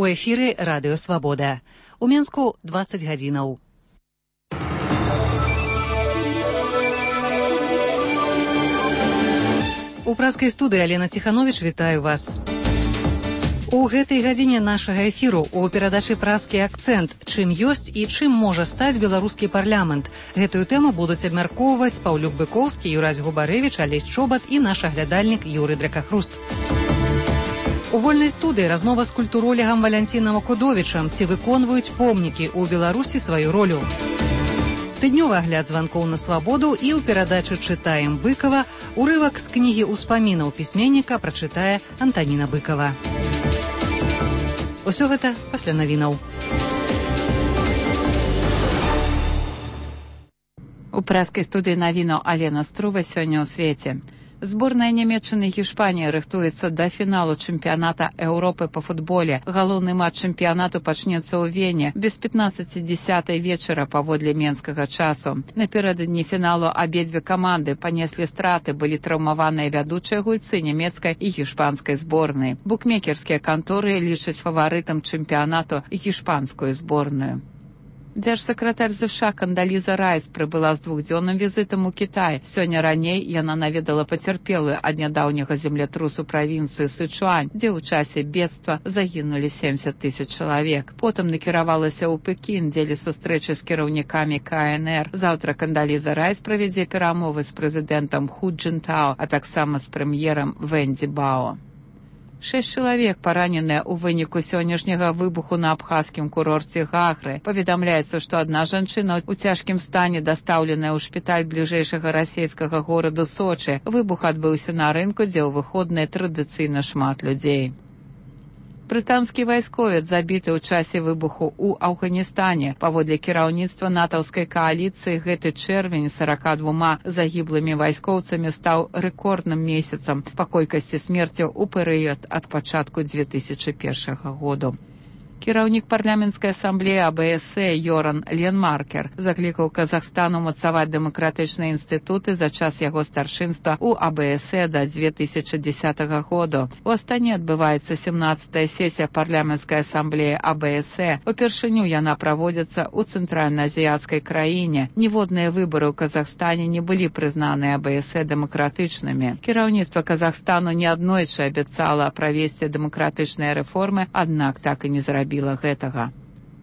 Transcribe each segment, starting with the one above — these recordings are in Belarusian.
У эфіры Радыё Свабода. У Менску 20 гадзінаў. У праскай студыі Алена Ціхановіч вітаю вас. У гэтай гадзіне нашага эфіру у перадачы «Праскі акцэнт» чым ёсць і чым можа стаць беларускі парламент. Гэтую тэму будуць абмяркоўваць Паўлюк Быкоўскі, Юрась Губарэвіч, Алесь Чобат і наш аглядальнік Юрый Дракахруст. У вольнай студыі размова з культуролегам Валянцінам Акудовічам, ці выконваюць помнікі ў Беларусі сваю ролю. Тыднёвы агляд званкоў на свабоду і ў перадачы «Чытаем Быкова» урывак з кнігі ўспамінаў пісьменніка прачытае Антаніна Быкова. Усё гэта пасля навінаў. У праскай студыі навінаў Алена Струва сёння ў свеце. Зборная Нямецчыны і Іспаніі рыхтуецца да фіналу чэмпіяната Еўропы па футболе. Галоўны матч чэмпіянату пачнецца ў Вене без 15:10 вечара паводле менскага часу. Напярэдадні фіналу абедзве каманды панеслі страты, былі траўмаваныя вядучыя гульцы нямецкай і іспанскай зборнай. Букмекерскія канторы лічаць фаварытам чэмпіянату іспанскую зборную. Дзяржсакратар США Кандаліза Райс прыбыла з двухдзённым візітам у Кітай. Сёння раней яна наведала пацярпелую ад нядаўняга землятрусу правінцыю Сычуань, дзе ў часе бедства загінулі 70 000 чалавек. Потым накіравалася ў Пекін, дзеля сустрэчы з кіраўнікамі КНР. Заўтра Кандаліза Райс правядзе перамовы з прэзідэнтам Ху Цзінтао, а таксама з прэм'ерам Вэнді Бао. 6 чалавек параненыя ў выніку сённяшняга выбуху на абхазскім курорце Гагры. Паведамляецца, што адна жанчына ў цяжкім стане дастаўленая ў шпіталь бліжэйшага расейскага гораду Сочы. Выбух адбыўся на рынку, дзе ў выходныя традыцыйна шмат людзей. Брытанскі вайсковец забіты ў часе выбуху ў Афганістане. Паводле кіраўніцтва натаўскай кааліцыі гэты чэрвень 42 загіблымі вайскоўцамі стаў рэкордным месяцам па колькасці смерцяў у перыяд ад пачатку 2001 году. Кіраўнік парламенцкай асамблеі АБС Йоран Ленмаркер заклікаў Казахстан умацаваць дэмакратычныя інстытуты за час яго старшынства ў АБС да 2010 году. У Астане адбываецца 17-я сесія парламенцкай асамблеі АБС. Упершыню яна праводзіцца ў цэнтральна-азіяцкай краіне. Ніводныя выбары ў Казахстане не былі прызнаны АБС дэмакратычнымі. Кіраўніцтва Казахстану неаднойчы абяцала правесці дэмакратычныя рэформы, аднак так і не зрабіла гэтага.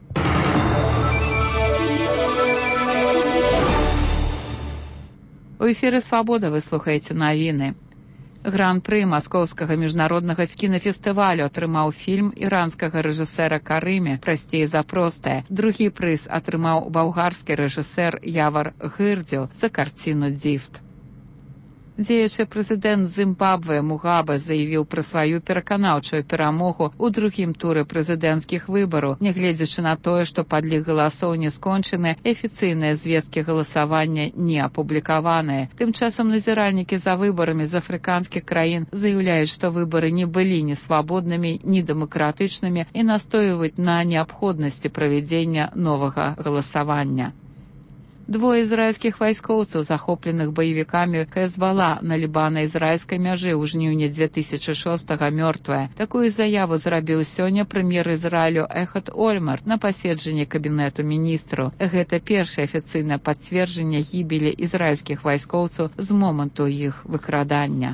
У эфіры «Свабода» вы слухаеце навіны. Гран-пры маскоўскага міжнароднага кінафестывалю атрымаў фільм іранскага рэжысэра Карымі «Прасцей за простае». Другі прыз атрымаў балгарскі рэжысэр Явар Гырдзеў за карціну «Дзіфт». Дзеючы прэзідэнт Зімбабве Мугабе заявіў пра сваю пераканаўчую перамогу ў другім туры прэзідэнцкіх выбараў, нягледзячы на тое, што падлік галасоў не скончаны, афіцыйныя звесткі галасавання не апублікаваныя. Тым часам назіральнікі за выбарамі з афрыканскіх краін заяўляюць, што выбары не былі ні свабоднымі, ні дэмакратычнымі і настойваюць на неабходнасці правядзення новага галасавання. Двое ізраільскіх вайскоўцаў, захопленых баевікамі Хезбалла на лібана-ізраільскай мяжы ў жніўні 2006-го мёртвыя. Такую заяву зрабіў сёння прэм'ер Ізраілю Эхад Ольмарт на паседжанні кабінету міністраў. Гэта першае афіцыйнае пацверджанне гібелі ізраільскіх вайскоўцаў з моманту іх выкрадання.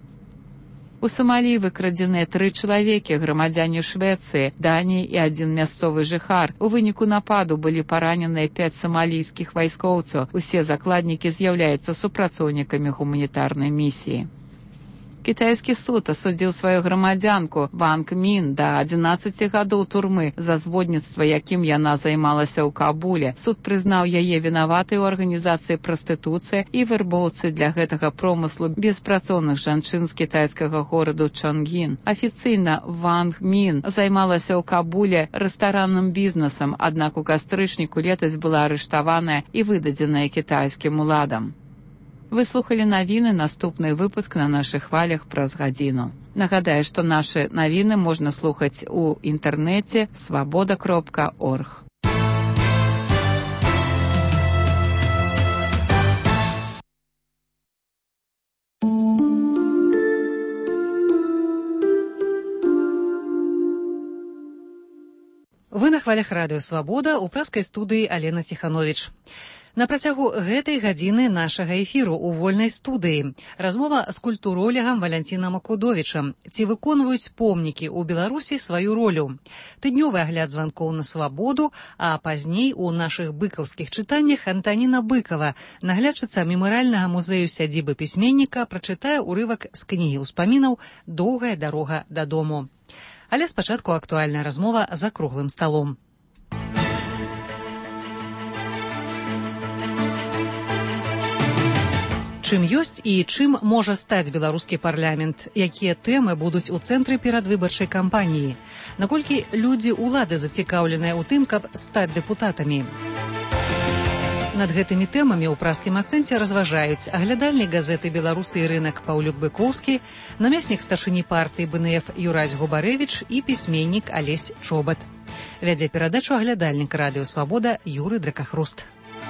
У Сомалі выкрадзеныя 3 чалавекі, грамадзяне Швецыі, Даніі і 1 мясцовы жыхар. У выніку нападу былі параненыя 5 сомалійскіх вайскоўцаў. Усе закладнікі з'яўляюцца супрацоўнікамі гуманітарнай місіі. Кітайскі суд асудзіў сваю грамадзянку Ванг Мін да 11 гадоў турмы за зводніцтва, якім яна займалася ў Кабуле. Суд прызнаў яе вінаватай у арганізацыі прастытуцыі і вербоўцы для гэтага промыслу беспрацоўных жанчын з кітайскага гораду Чонгін. Афіцыйна Ванг Мін займалася ў Кабуле рэстаранным бізнесам, аднак у кастрычніку летась была арыштаваная і выдадзеная кітайскім уладам. Вы слухали навіны, наступны выпуск на нашых хвалях праз гадзіну. Нагадаю, што нашы навіны можна слухаць у інтэрнэце свабода.орг. Вы на хвалях радыё «Свабода» ў праскай студыі Алена Ціхановіч. На працягу гэтай гадзіны нашага эфіру ў вольнай студыі размова з культуролегам Валянцінам Акудовічам. Ці выконваюць помнікі ў Беларусі сваю ролю? Тыднёвы агляд званкоў на «Свабоду», а пазней у нашых быкаўскіх чытаннях Антаніна Быкава, наглядчыца мемарыяльнага музею сядзібы пісьменніка, прачытае ўрывак з кнігі ўспамінаў «Доўгая дарога дадому». Але спачатку актуальная размова за круглым сталом. Чым ёсць і чым можа стаць беларускі парламент? Якія тэмы будуць у цэнтры перадвыбарчай кампаніі? Наколькі людзі ўлады зацікаўленыя ў тым, каб стаць дэпутатамі? Над гэтымі тэмамі ў праскім акцэнце разважаюць аглядальнік газеты «Беларусы і рынак» Паўлюк Быкоўскі, намеснік старшыні партыі БНФ Юрась Губарэвіч і пісьменнік Алесь Чобат. Вядзе перадачу аглядальнік радыё «Свабода» Юры Дракахруст.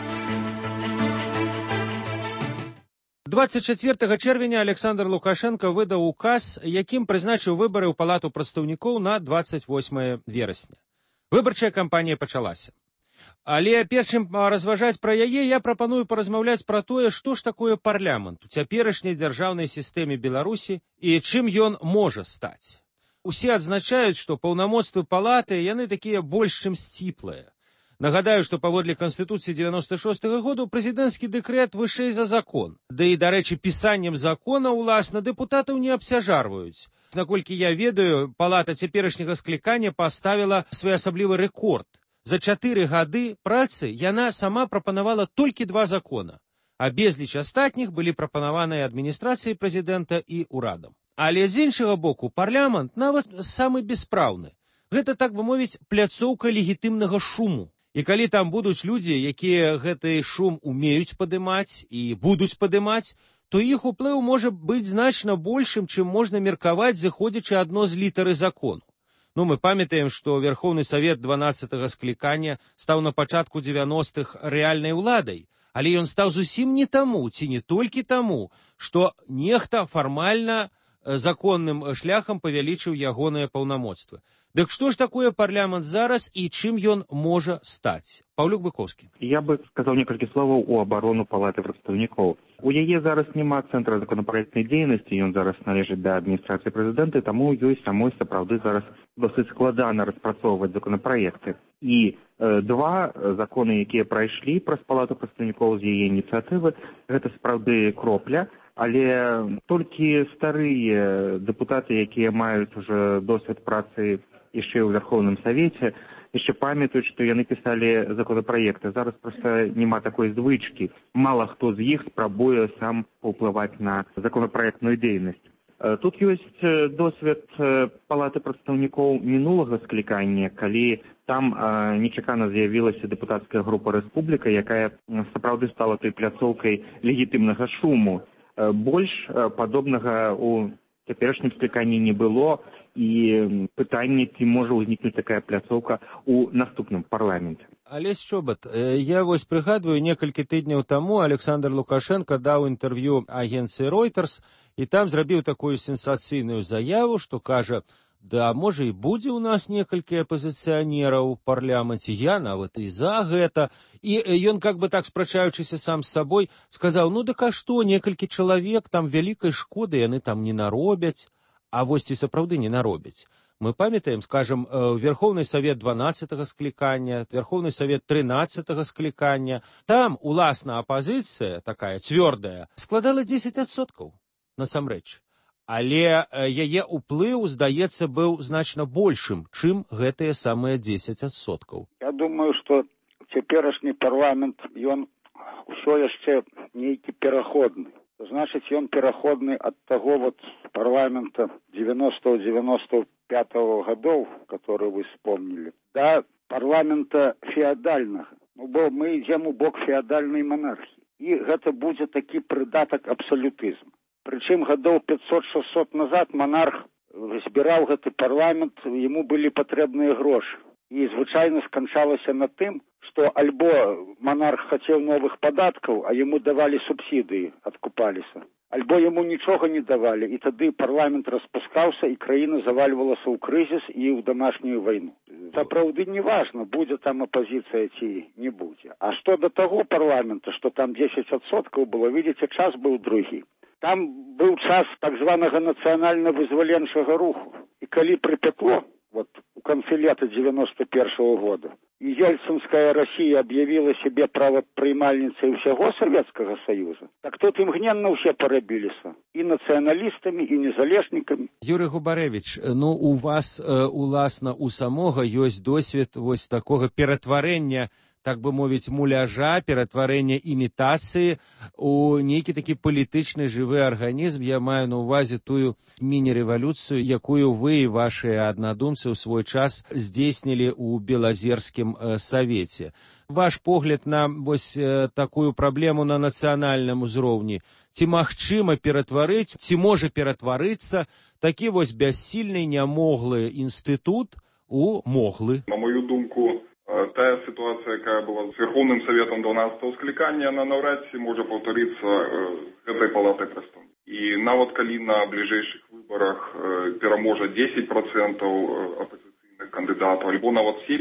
24 чэрвеня Александр Лукашенко выдаў указ, якім прызначыў выбары ў Палату прадстаўнікоў на 28 верасня. Выбарчая кампанія пачалася. Але перш чым разважаць пра яе, я прапаную паразмаўляць пра тое, што ж такое парламент у цяперашняй дзяржаўнай сістэме Беларусі і чым ён можа стаць. Усе адзначаюць, што паўнамоцтвы палаты яны такія больш чым сціплыя. Нагадаю, што паводле Канстытуцыі 96-го году прэзідэнцкі дэкрэт вышэй за закон. Да і, дарэчы, пісаннем закона, уласна, дэпутатаў не абцяжарваюць. Наколькі я ведаю, палата цяперашняга склікання паставіла своеасаблівы рэкорд. За 4 гады працы яна сама прапанавала толькі 2 закона, а безліч астатніх былі прапанаваныя адміністрацыяй прэзідэнта і ўрадам. Але з іншага боку, парламент нават самы беспраўны. Гэта, так бы мовіць, пляцоўка легітымнага шуму. І калі там будуць людзі, якія гэты шум умеюць падымаць і будуць падымаць, то іх уплыў можа быць значна большым, чым можна меркаваць, зыходзячы адно з літары закону. Мы памятаем, што Верховны Савет 12-го склікання стаў на пачатку 90-х рэальнай уладай, але ён стаў зусім не таму, ці не толькі таму, што нехта фармальна законным шляхам павялічыў ягоныя паўнамоцтвы. Дык што ж такое парламент зараз і чым ён можа стаць? Паўлюк Быкоўскі. Я бы сказаў некалькі словаў у абарону палаты прадстаўнікоў. У яе зараз няма цэнтра законапраектнай дзейнасці, ён зараз належыць да адміністрацыі прэзідэнта, таму ёй самой сапраўды зараз досыць складана распрацоўваць законапраекты. І 2 законы, якія прайшлі праз палату прадстаўнікоў з яе ініцыятывы, гэта сапраўды кропля, але толькі старыя дэпутаты, якія маюць ужо досвед працы яшчэ ў Верховным Савеце, яшчэ памятаюць, што яны пісалі законапраекты. Зараз проста няма такой звычкі. Мала хто з іх спрабуе сам паўплываць на законапраектную дзейнасць. Тут ёсць досвед палаты прадстаўнікоў мінулага склікання, калі там нечакана з'явілася дэпутацкая група «Рэспубліка», якая сапраўды стала той пляцоўкай легітымнага шуму. Больш падобнага ў цяперашнім скліканні не было, і пытанне, ці можа ўзнікнуць такая пляцоўка ў наступным парламенце. Алесь Чобат, я вось прыгадваю, некалькі тыдняў таму Александр Лукашенко даў інтэрв'ю агенцыі Reuters, і там зрабіў такую сенсацыйную заяву, што кажа, да, можа, і будзе ў нас некалькі апазіцыянераў у парламенце, я нават і за гэта. І ён, как бы так спрачаючыся сам з сабой, сказаў, дык а што, некалькі чалавек, там вялікай шкоды яны там не наробяць. А вось ці сапраўды не наробяць. Мы памятаем, скажем, Верховны Савет 12-го склікання, Верховны Савет 13-го склікання. Там, уласна, апазіцыя, такая цвёрдая, складала 10% насамрэч. Але яе ўплыў, здаецца, быў значна большым, чым гэтыя самыя 10%. Я думаю, што цяперашні парламент, ён усё яшчэ нейкі пераходны. Значыць, ён пераходны ад таго парламента 90-95 гадоў, который вы вспомнили, да парламента феадальнага. Бо мы ідзем у бок феадальнай монархіі. І гэта будзе такі прыдатак абсалютызм. Прычым гадоў 500-600 назад монарх збіраў гэты парламент, яму былі патрэбныя грошы. І звычайна сканчалася на тым, што альбо монарх хацеў новых падаткаў, а яму давалі субсідыі, адкупаліся. альбо яму нічога не давалі, і тады парламент распускаўся, і краіна завальвалася ў крызіс і ў дамашнюю вайну. Сапраўды не важна, будзе там апозіцыя ці не будзе. А што да таго парламента, што там 10% было, видите, час быў другі. Там быў час так званага нацыянальна-вызваленчага руху. І калі прыпекло, вот у канцы лета 91-го года, і Ельцинская Россия объявила себе правоприймальницей всего Советского Союза, так тут імгненна ўсе парабіліся. І нацыяналістамі, і незалежнікамі. Юрий Губаревич, ну у вас, уласна, у самога ёсць досвед вось такога ператварэння, так бы мовіць, муляжа, ператварэння імітацыі у нейкі такі палітычны жывы арганізм. Я маю на ўвазе тую міні-рэвалюцыю, якую вы і вашыя аднадумцы ў свой час здзейснілі ў Белазерскім савеце. Ваш погляд на вось такую праблему на нацыянальным узроўні. Ці магчыма ператварыць, ці можа ператварыцца такі вось бяссільны, нямоглы інстытут у моглы? На мою думку, тая ситуация, якая была с Верховным Советом 12-го скликания, она навряд ці може повториться этой палатой представников. И нават калі на ближайших выборах пераможа 10% оппозиционных кандидатов, альбо нават все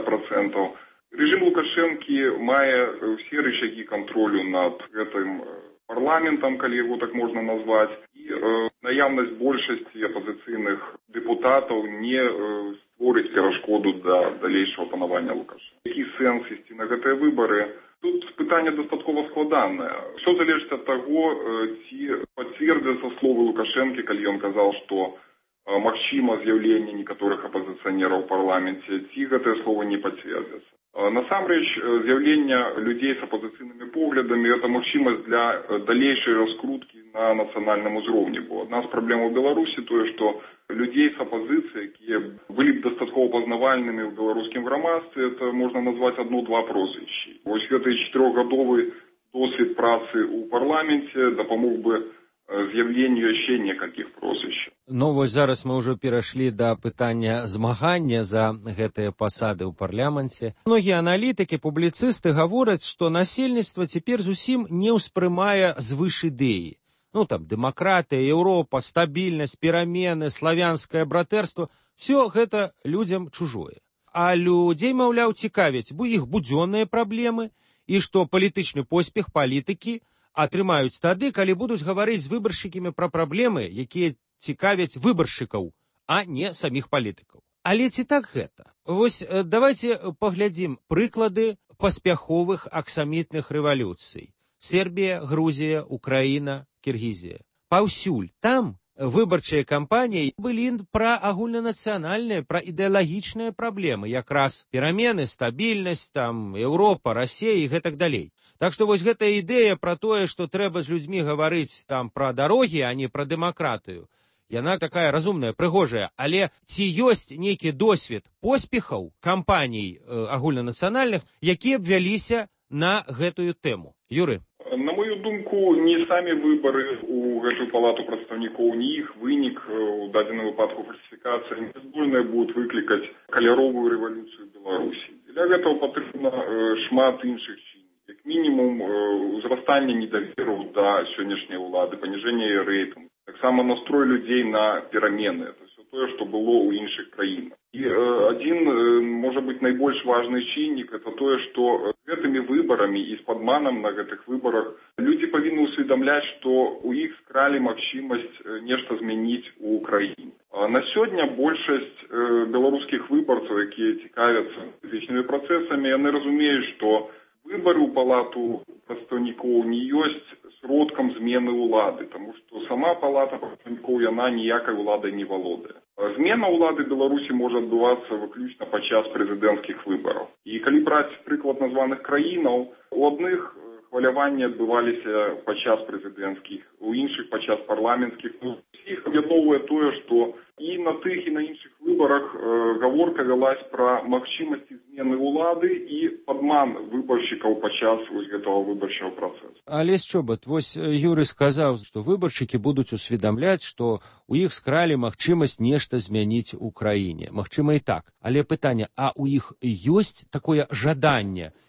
50%, режим Лукашенко мае все рычаги контролю над этим парламентом, калі его так можно назвать, и наявность большасці оппозиционных депутатов не створить перашкоду до далейшего панавання Лукашенко. Який сенс ісці на гэтыя выборы? Тут питання дастаткова складанае. Все залежыць ад таго, ці пацвердзяцца словы Лукашенко, калі ён казаў, што магчыма з'яўленне некаторых апозіцыянераў у парламенце, ці гэтыя словы не пацвердзяцца. Насамрэч, з'яўлення людзей з апозіцыйнымі поглядамі – это магчымасць для далейшай раскруткі на нацыянальным узроўні. Бо адна з праблем у Беларусі тое, што людей с оппозицией, якія былі б дастаткова пазнавальнымі ў беларускім грамадстве, это можна назваць одно-два прозвішчы. Вось гэты 4-гадовы досвед працы ў парламенце дапамог бы з'яўленню яшчэ некалькіх прозвішчаў. Ну, вось зараз мы ўжо перайшлі да пытання змагання за гэтыя пасады ў парламенце. Многія аналітыкі, публіцысты гавораць, што насельніцтва цяпер зусім не ўспрымае звыш ідэі. Ну, там, дэмакратыя, Еўропа, стабільнасць, перамены, славянскае братэрства – все гэта людзям чужое. А людзей, маўляў, цікавяць іх будзённыя праблемы і што палітычны поспех палітыкі атрымаюць тады, калі будуць гаварыць з выбаршчыкамі пра праблемы, якія цікавяць выбаршчыкаў, а не саміх палітыкаў. Але ці так гэта? Вось давайте паглядзім прыклады паспяховых аксамітных рэвалюцый. Сербія, Грузія, Украіна, Кіргізія. Паўсюль там выбарчыя кампаніі былі пра агульнанацыянальныя, пра ідэалагічныя праблемы, якраз перамены, стабільнасць, там, Еўропа, Расія і гэтак далей. Так што вось гэтая ідэя пра тое, што трэба з людзьмі гаварыць там пра дарогі, а не пра дэмакратыю, яна такая разумная, прыгожая, але ці ёсць нейкі досвед поспехаў кампаній агульнанацыянальных, якія б вяліся на гэтую тэму? Юры? На мою думку, не самі выборы у гэтую палату прадстаўнікоў, не іх вынік у дадзеным выпадку фальсіфікацыя не здольныя будуць выклікаць каляровую рэвалюцыю Беларусі. Для гэтага патрэбна шмат іншых чыннікаў. Як мінімум, узрастанне недаверу да сённяшняй улады, паніжэнне рэйтынгу, таксама настрой людзей на перамены. Это все тое, што было ў іншых краінах. І адзін, можа быць, найбольш важны чыннік – это тое, што гэтымі выбарамі і з падманам на гэтых выбарах людзі павінны ўсведамляць, што ў іх скралі магчымасць нешта змяніць у краіне. На сёння большасць беларускіх выбарцаў, якія цікавяцца палітычнымі працэсамі, яны разумеюць, што выбары ў палату прадстаўнікоў не ёсць сродкам змены ўлады, таму што сама палата прадстаўнікоў яна ніякай уладай не валодае. Змена ўлады Беларусі можа адбывацца выключна падчас прэзідэнцкіх выбараў. І калі браць прыклад названых краінаў, у адных хваляванні адбываліся падчас прэзідэнцкіх, у іншых падчас парламенцкіх. Усіх аб'ядноўвае тое, што і на тых, і на іншых выбарах гаворка вялась пра магчымасці змены ўлады і падман выбаршчыкаў падчас гэтага выбарчага працэсу. Алесь Чобат, вось Юрый сказаў, што выбаршчыкі будуць усведамляць, што у іх скралі магчымасць нешта змяніць у краіне. Магчыма і так. Але пытанне, а у іх ёсць такое жаданне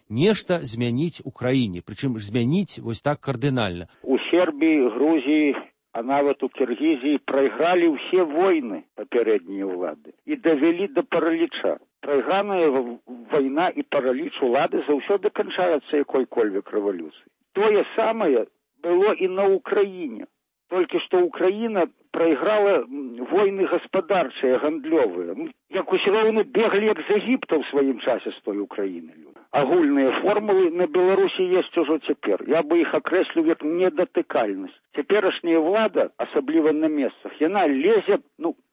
нешта змяніць у краіне, прычым змяніць вось так кардынальна. У Сербіі, Грузіі, а нават у Кіргізіі прайгралі ўсе войны папярэднія ўлады і давялі да параліча. Прайграная вайна і параліч улады заўсёды канчаецца якой-кольвек рэвалюцыі. Тое самае было і на Украіне. Толькі што Украіна прайграла войны гаспадарчыя, гандлёвыя. Як усё роўна беглі як з Егіпта ў сваім часе з той Украіны. Агульныя формулы на Беларусі ёсць ужо цяпер. Я бы іх акрэсліў як недатыкальнасць. Цяперашняя влада, асабліва на месцах, яна лезе,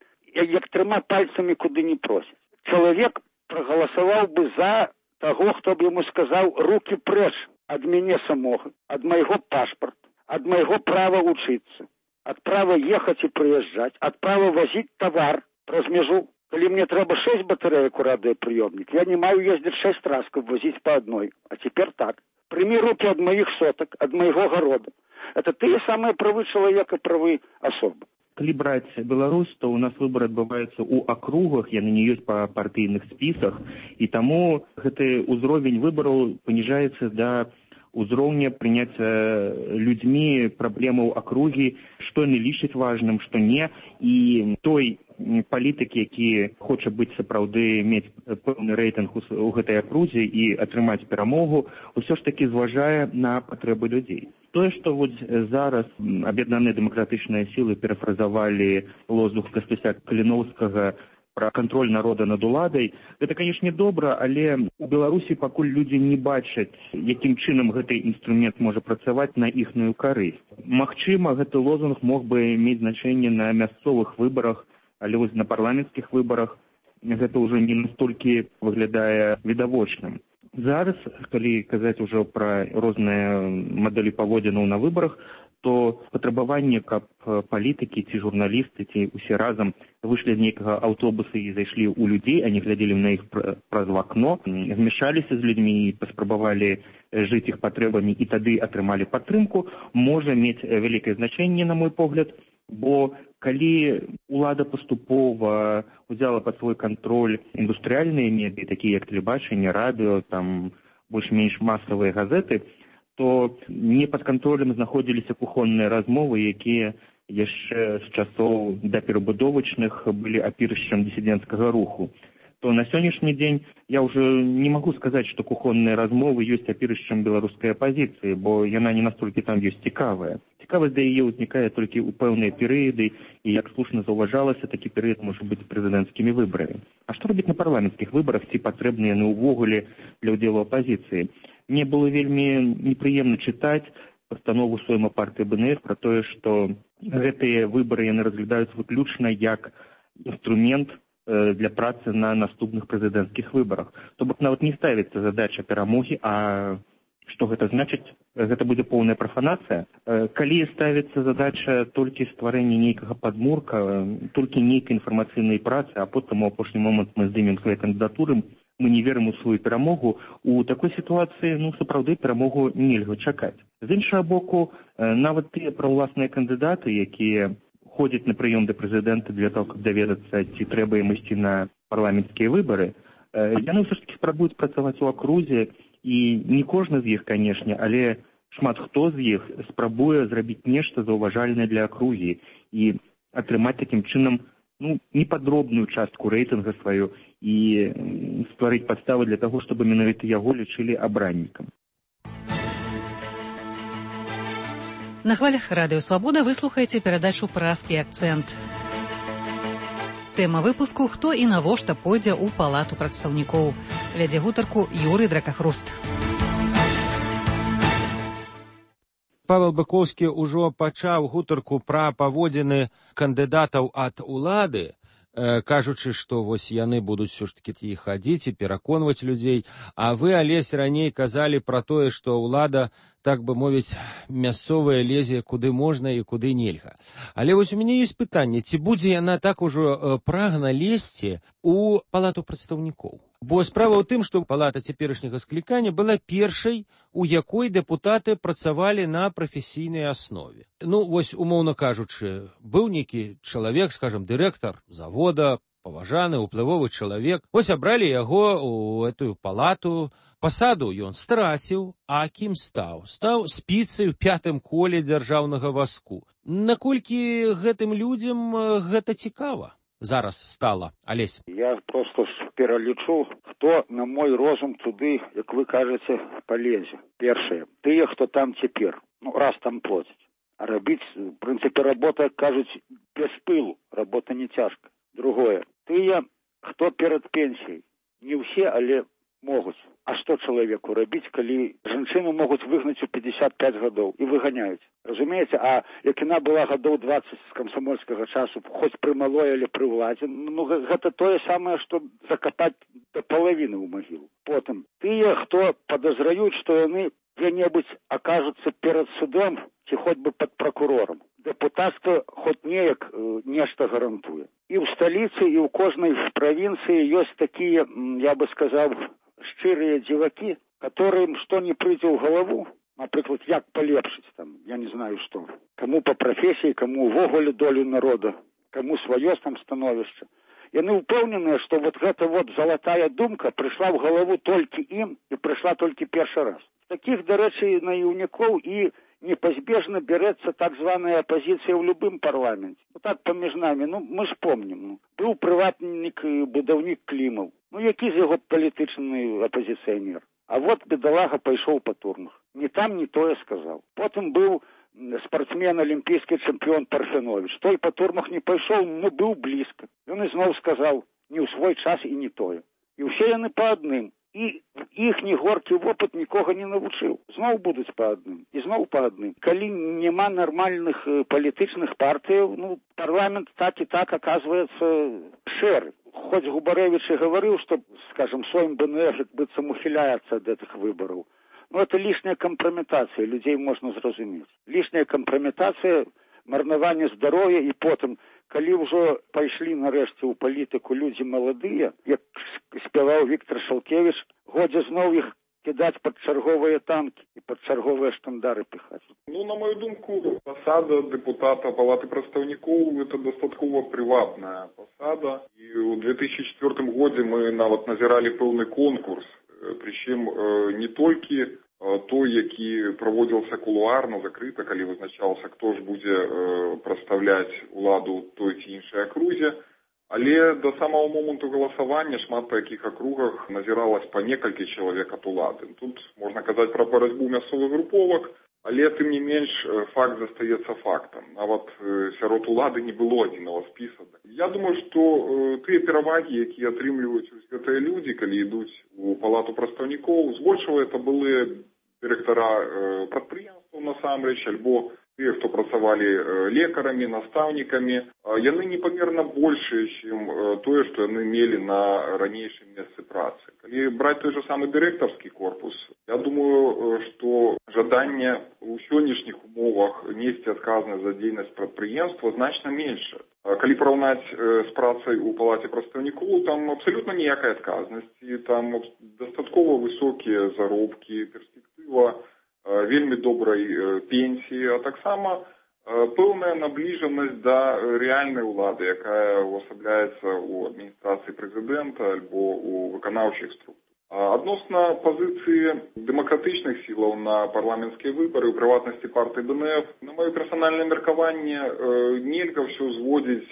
як трыма пальцамі куды не просіць. Чалавек прагаласаваў бы за таго, хто б яму сказаў рукі прэч ад мяне самога, ад майго пашпарта, ад майго права вучыцца, ад права ехаць і прыязджаць, ад права вазіць тавар праз мяжу. Калі мне трэба 6 батарэек у радыёпрыёмнік, я не маю ездзіць 6 раз, каб возіць па адной. А цяпер так. Прымі рукі ад маіх сотак, ад майго гарода. Это тыя самыя правы чалавека, правы асобы. Калі браць Беларусь, то у нас выбары адбываюцца ў акругах, яны не ёсць па партыйных спісах, і таму гэты ўзровень выбараў паніжаецца да узроўня прыняцця людзьмі праблемаў акругі, што яны лічаць важным, што не, і той палітык, які хоча быць сапраўды мець пэўны рэйтынг у гэтай акрузе і атрымаць перамогу, усё ж такі зважае на патрэбы людзей. Тое, што зараз аб'яднаныя дэмакратычныя сілы перафразавалі лозунг Кастуся Каліноўскага пра кантроль народа над уладай, гэта, канешне, добра, але у Беларусі пакуль людзі не бачаць, якім чынам гэты інструмент можа працаваць на іхную карысць. Магчыма, гэты лозунг мог бы мець значэнне на мясцовых выбарах, але вось на парламенцкіх выбарах гэта ўжо не настолькі выглядае відавочным. Зараз, калі казаць ужо пра розныя мадэлі паводзінаў на выбарах, то патрабаванне, каб палітыкі ці журналісты, ці ўсе разам выйшлі з нейкага аўтобуса і зайшлі ў людзей, а не глядзелі на іх праз вакно, змяшаліся з людзьмі і паспрабавалі жыць іх патрэбамі і тады атрымалі падтрымку, можа мець вялікае значэнне, на мой погляд, бо калі ўлада паступова ўзяла пад свой кантроль індустрыяльныя медыі, такія як тэлебачанне, радыё, там больш-менш масавыя газеты, то не пад кантролем знаходзіліся кухонныя размовы, якія яшчэ з часоў daперабудовачных былі апірышчам дысідэнцкага руху. То на сённяшні дзень я ўжо не магу сказаць, што кухонныя размовы ёсць апірышчам беларускай апазіцыі, бо яна не настолькі там ёсць цікавая. Цікавасць да яе ўзнікае толькі ў пэўныя перыяды, і, як слушна заўважалася, такі перыяд можа быць прэзідэнцкімі выбарамі. А што робіць на парламенцкіх выбарах, ці патрэбныя яны ўвогуле для ўдзелу апазіцыі? Мне было вельмі непрыемна чытаць пастанову Сойма партыі БНР пра тое, што гэтыя выбары яны разглядаюць выключна як інструмент для працы на наступных прэзідэнцкіх выбарах. То бок нават не ставіцца задача перамогі, а што гэта значыць? Гэта будзе поўная прафанацыя. Калі ставіцца задача толькі стварэння нейкага падмурка, толькі нейкай інфармацыйнай працы, а потым у апошні момант мы здымем свае кандыдатуры, мы не верым у сваю перамогу, у такой сітуацыі, сапраўды, перамогу нельга чакаць. З іншага боку, нават тыя праўласныя кандыдаты, якія ходзяць на прыём да прэзідэнта для того, каб даведацца, ці трэба ім ісці на парламенцкія выбары, яны ўсё ж такі спрабуюць працаваць у акрузе, і не кожны з іх, канешне, але шмат хто з іх спрабуе зрабіць нешта заўважальнае для акругі і атрымаць такім чынам непадробную частку рэйтынга сваю і стварыць падставы для таго, чтобы менавіта яго лічылі абраннікам. На хвалях Радыё Свабода вы слухаеце перадачу «Празкі акцэнт». Тэма выпуску «Хто і навошта пойдзе ў палату прадстаўнікоў». Вядзе гутарку Юрый Дракахруст. Павел Быкоўскі ўжо пачаў гутарку пра паводзіны кандыдатаў ад улады, кажучы, што вось яны будуць все ж такі хадзіць і пераконваць людзей. А вы, Алесь, раней казалі пра тое, што ўлада, так бы мовіць, мясцовая лезе куды можна і куды нельга. Але вось у мяне ёсць пытанне, ці будзе яна так ужо прагна лезці ў палату прадстаўнікоў? Бо справа ў тым, што палата цяперашняга склікання была першай, у якой дэпутаты працавалі на прафесійнай аснове. Вось, умоўна кажучы, быў нейкі чалавек, скажам, дырэктар завода, паважаны, уплывовы чалавек. Вось абралі яго ў этую палату, Пасаду ён страціў, а кім стаў? Стаў спіцай у 5-м коле дзяржаўнага васку. Наколькі гэтым людзям гэта цікава зараз стала, Алесь? Я просто пералічу, хто на мой розум туды, як вы кажаце, полезе. Першае, тыя, хто там цяпер, раз там плоцяць. А рабіць, в прынцыпе, работа, як кажуць, без пылу, работа не цяжка. Другое, тыя, хто перад пенсіяй, не ўсе, але могуць. А што чалавеку рабіць, калі жанчыну могуць выгнаць у 55 гадоў і выганяюць? Разумееце? А як яна была гадоў 20 з камсамольскага часу, хоць пры малой, але пры ўладзе, гэта тое самае, што закапаць да палавіны ў магілу. Потым, тыя, хто падазраюць, што яны дзе-небудзь акажуцца перад судом, ці хоць бы пад пракурорам. Дэпутацтва хоць неяк нешта гарантуе. І ў сталіцы, і ў кожнай правінцыі ёсць такія, я бы сказаў, шчырыя дзівакі, которым што не прыйдзе ў галаву, напрыклад, як палепшыць там, я не знаю што. Каму па прафесіі, каму ўвогуле долю народа, каму сваё там становішча. Яны ўпэўненыя, што вот гэта вот залатая думка прыйшла ў галаву толькі ім і прыйшла толькі першы раз. Такіх, дарэчы, наіўнікоў і непазбежна бярэцца так званая апазіцыя ў любым парламенце. Так паміж намі, мы ж помнім. Быў прыватнік і будаўнік Клімаў. Які з яго палітычны апазіцыянер? А вот бедалага пайшоў па турмах. Ні там, ні тое сказаў. Потым быў спартсмен, алімпійскі чэмпіён Парфяновіч. Той па турмах не пайшоў, быў блізка. Ён ізноў сказаў, не ў свой час і не тое. І ўсе яны па адным. І іхні горкі вопыт нікога не навучыў. Зноў будуць па адным. І зноў па адным. Калі няма нармальных палітычных партыяў, парламент так і так аказваецца шэры. Хоць Губарэвіч і гаварыў, што, скажем, Сойм БНФ быццам ухіляецца ад гэтых выбараў. Это лішняя кампраметацыя, людзей можна зразумець. Лішняя кампраметацыя, марнаванне здароўя і потым, калі ўжо пайшлі нарэшце ў палітыку людзі маладыя, як спяваў Віктор Шалкевіч, годзе зноў іх кідаць пад чарговыя танкі і пад чарговыя штандары піхаць. На мою думку, пасада дэпутата Палаты прадстаўнікоў – это дастаткова прыватная пасада. І ў 2004 годзе мы нават назіралі пэўны конкурс, прычым не толькі той, які праводзіўся кулуарна, закрыта, калі вызначаўся, хто ж будзе прадстаўляць уладу той ці іншай акрузе, але да самого моманту галасавання шмат па якіх акругах назіралась па некалькі чалавек ад улады. Тут можна казаць пра барацьбу мясцовых груповак, але тым не менш факт застаецца фактам. Нават сярод улады не было адзінага спіса. Я думаю, што тыя перавагі, якія атрымліваюць гэтыя людзі, калі ідуць у Палату прадстаўнікоў, збольшага это былі дырэктара прадпрыемстваў насамрэч, альбо тыя, хто працавалі лекарамі, настаўнікамі, яны непамерна большыя, чым тое, што яны мелі на ранейшым месцы працы. Калі браць той же самы дырэктарскі корпус, я думаю, што жаданне ў сённяшніх умовах несці адказнасць за дзейнасць прадпрыемства значна меншае. Калі параўнаць з працай у Палаце прадстаўнікоў, там абсалютна ніякай адказнасці, там дастаткова высокія заробкі, перспектыва вельмі добрай пенсіі, а таксама пэўная набліжанасць да рэальнай улады, якая увасабляецца ў адміністрацыі прэзідэнта альбо ў выканаўчых структурах. Адносна пазіцыі дэмакратычных сілаў на парламенцкія выбары, у прыватнасці партыі БНФ, на маё персанальнае меркаванне, нельга ўсё зводзіць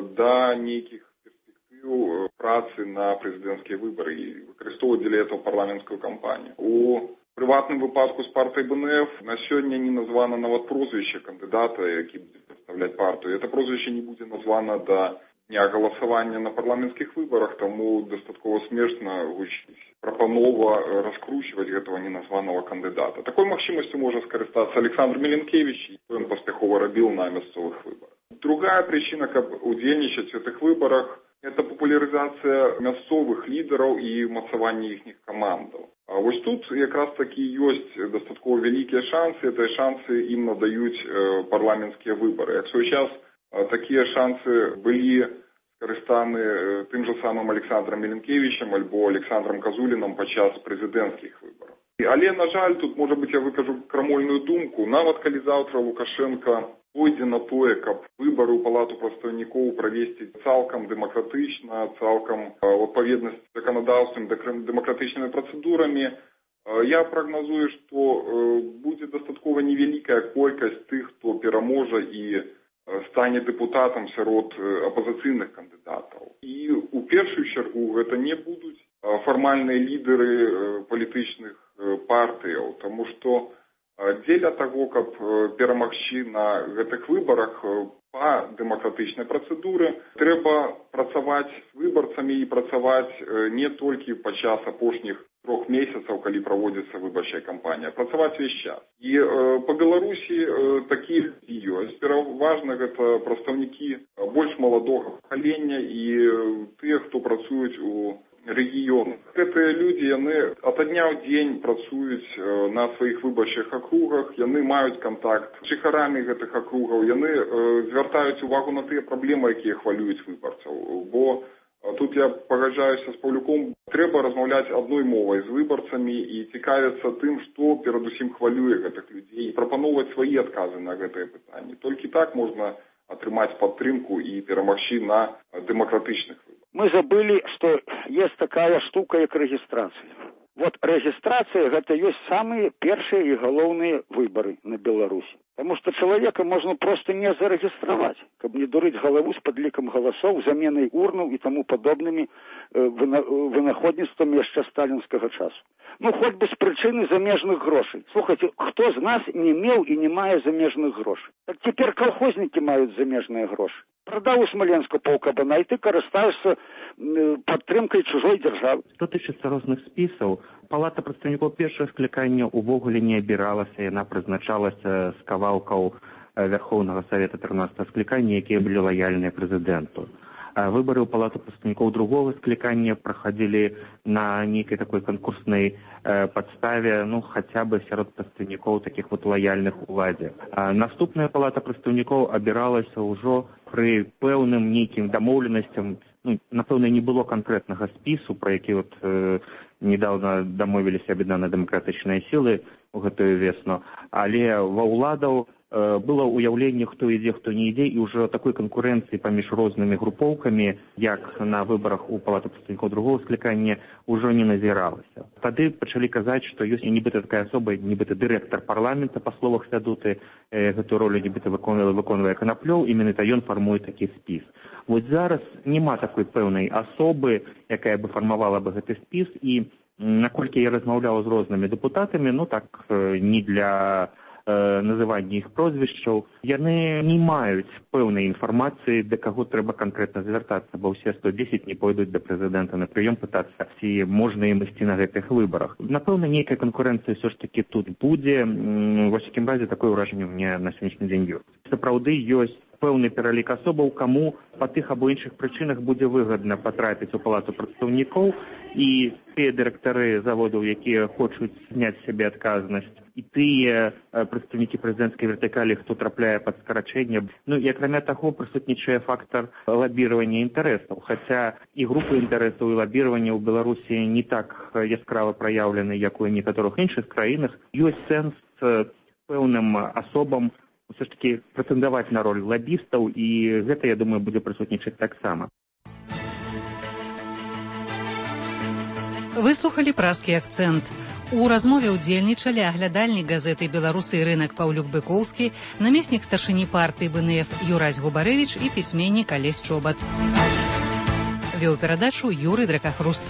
да нейкіх перспектыў працы на прэзідэнцкія выбары і выкарыстоўваць дзеля этого парламенцкую кампанію. У прыватным выпадку з партыі БНФ на сёння не названа нават прозвішча кандыдата, які будзе прадстаўляць партыю. Это прозвішча не будзе названа да дня галасавання на парламенцкіх выбарах, таму дастаткова смешна гучыць прапанова раскручваць гэтага неназванага кандыдата. Такой магчымасцю можа скарыстацца Александр Меленкевич, што ён паспяхова рабіў на мясцовых выбарах. Другая прычына, каб удзельнічаць у гэтых выбарах, это папулярызацыя мясцовых лідараў і ўмацаванне іхніх камандаў. А вось тут якраз такі ёсць дастаткова вялікія шансы, гэтыя шансы ім надаюць парламенцкія выбары. Як свой час такія шансы былі скарыстаны тым жа самым Александром Меленкевичем альбо Александром Казулінам падчас прэзідэнцкіх выбараў. Але, на жаль, тут, можа быць, я выкажу крамольную думку. Нават калі заўтра Лукашенко пойдзе на тое, каб выбары ў Палату прадстаўнікоў правесці цалкам дэмакратычна, цалкам у адпаведнасці з заканадаўствам, дэмакратычнымі працэдурамі, Я прагназую, што будзе дастаткова невялікая колькасць тых, хто пераможа і стане дэпутатам сярод апазіцыйных кандыдатаў. І ў першую чаргу гэта не будуць фармальныя лідары палітычных партыяў, таму што дзеля таго, каб перамагчы на гэтых выбарах па дэмакратычнай працэдуры, трэба працаваць з выбарцамі і працаваць не толькі падчас апошніх 3 месяцаў, калі праводзіцца выбарчая кампанія, працаваць увесь час. І па Беларусі такія людзі ёсць. Пераважна гэта прадстаўнікі больш маладога пакалення і тыя, хто працуюць у рэгіёнах. Гэтыя людзі, яны ад дня ў дзень працуюць на сваіх выбарчых акругах, яны маюць кантакт з жыхарамі гэтых акругаў, яны звяртаюць увагу на тыя праблемы, якія хвалююць выбарцаў. Бо тут я пагаджаюся з Паўлюком, трэба размаўляць адной мовай з выбарцамі і цікавіцца тым, што перадусім хвалюе гэтых людзей, і прапаноўваць свае адказы на гэтыя пытанні. Толькі так можна атрымаць падтрымку і перамагчы на дэмакратычных выбарах. Мы забыли, что есть такая штука, как регистрация. Вот регистрация – это есть самые первые и главные выборы на Беларуси. Потому что человека можно просто не зарегистрировать, как не дурить голову с подликом голосов, заменой урнов и тому подобными вынаходництвами еще сталинского часу. Ну, хоть бы с причины замежных грошей. Слушайте, кто из нас не имел и не мае замежных грошей? Так теперь колхозники мают замежные гроши. Продал у Смоленска полкабана, и ты карыстаешься падтрымкай чужой державы. Што тычыцца розных спісаў, палата прадстаўнікоў першага склікання ўвогуле не абіралася, яна прызначалася з кавалкаў Верховнага Савета 13-го склікання, якія былі лаяльныя прэзідэнту. Выборы ў палату прадстаўнікоў другого склікання праходзілі на нейкай такой конкурснай падставе, ну, хаця бы сярод прадстаўнікоў такіх вот лаяльных уладзе. Наступная палата прадстаўнікоў абіралася ўжо пры пэўным нейкім дамоўленасцям. Ну, напэўна, не было канкрэтнага спісу, про які вот недавно дамовіліся аб'яднаныя дэмакратычныя сілы ў гэтую весну, але ва ўладаў было ўяўленне, хто ідзе, хто не ідзе, і ўжо такой канкурэнцыі паміж рознымі групоўкамі, як на выбарах у палату прадстаўнікоў другого склікання, ўжо не назіралася. Тады пачалі казаць, што ёсць нібыта такая асоба, нібыта дырэктар парламента, па словах Сядуты, гэтую ролю нібыта выконвае Канаплёў, і менавіта ён фармуе такі спіс. Вось зараз няма такой пэўнай асобы, якая бы фармавала бы гэты спіс, і наколькі я размаўляў з рознымі дэпутатамі, ну так, не для называння іх прозвішчаў, яны не маюць пэўнай інфармацыі, да каго трэба канкрэтна звяртацца, бо ўсе 110 не пойдуць да прэзідэнта на прыём пытацца, ці можна ім ісці на гэтых выбарах. Напэўна, нейкая канкурэнцыя ўсё ж такі тут будзе. Вось, у якім разе, такое ўражанне ў мяне на сённяшні дзень ёсць. Сапраўды ёсць пэўны пералік асобаў, каму па тых або іншых прычынах будзе выгадна патрапіць у палату прадстаўнікоў, і тыя дырэктары заводаў, якія хочуць зняць сябе адказнасць, і тыя прадстаўнікі прэзідэнцкай вертыкалі, хто трапляе пад скарачэнне. Ну і акрамя таго прысутнічае фактар лабіравання інтарэсаў, хаця і групы інтарэсаў і лабіравання ў Беларусі не так яскрава праяўлены, як у некаторых іншых краінах. Ёсць сэнс пэўным асобам ўсё ж такі прэтэндаваць на роль лабістаў, і гэта, я думаю, будзе прысутнічаць таксама. Выслухалі празкі акцэнт. У размове ўдзельнічалі аглядальнік газеты «Беларусы» і рынак Паўлюк Быкоўскі, намеснік старшыні партыі БНФ Юрась Губарэвіч і пісьменнік Алесь Чобат. Вёў перадачу Юрый Дракахруст.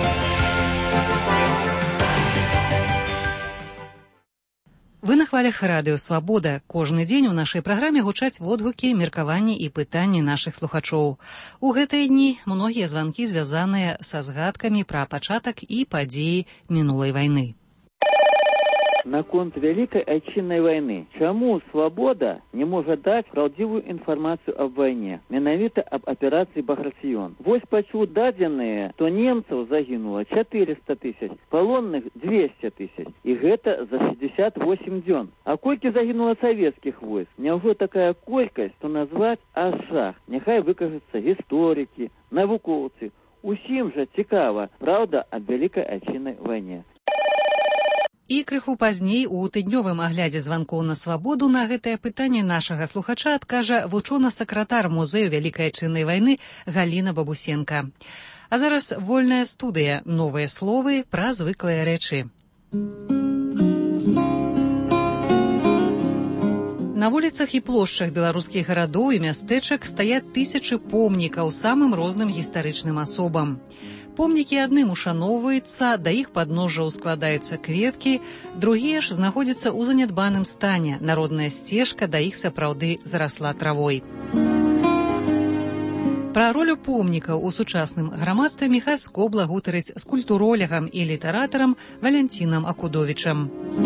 Вы на хвалях радыё «Свабода». Кожны дзень у нашай праграме гучаць водгукі, меркаванні і пытанні нашых слухачоў. У гэтыя дні многія званкі звязаныя са згадкамі пра пачатак і падзеі мінулай вайны. Наконт Вялікай Айчыннай вайны. Чаму «Свабода» не можа даць праўдзівую інфармацыю аб вайне, менавіта аб аперацыі «Баграцыён»? Вось пачуў дадзеныя, то немцаў загінула 400 000, палонных 200 000, і гэта за 68 дзён. А колькі загінула савецкіх войск? Няўжо такая колькасць, то назваць аж жах. Няхай выкажуцца гісторыкі, навукоўцы. Усім жа цікава праўда аб Вялікай Айчыннай вайне. І крыху пазней у тыднёвым аглядзе званкоў на «Свабоду» на гэтае пытанне нашага слухача адкажа вучона-сакратар музею Вялікай Айчыннай вайны Галіна Бабусенка. А зараз вольная студыя, новыя словы пра звыклыя рэчы. На вуліцах і плошчах беларускіх гарадоў і мястэчак стаяць тысячы помнікаў самым розным гістарычным асобам. Помнікі адным ушаноўваюцца, да іх падножжаў складаюцца кветкі, другія ж знаходзяцца ў занядбаным стане, народная сцежка да іх сапраўды зарасла травой. Пра ролю помнікаў у сучасным грамадстве Міхась Скобла гутарыць з культуролегам і літаратарам Валянцінам Акудовічам.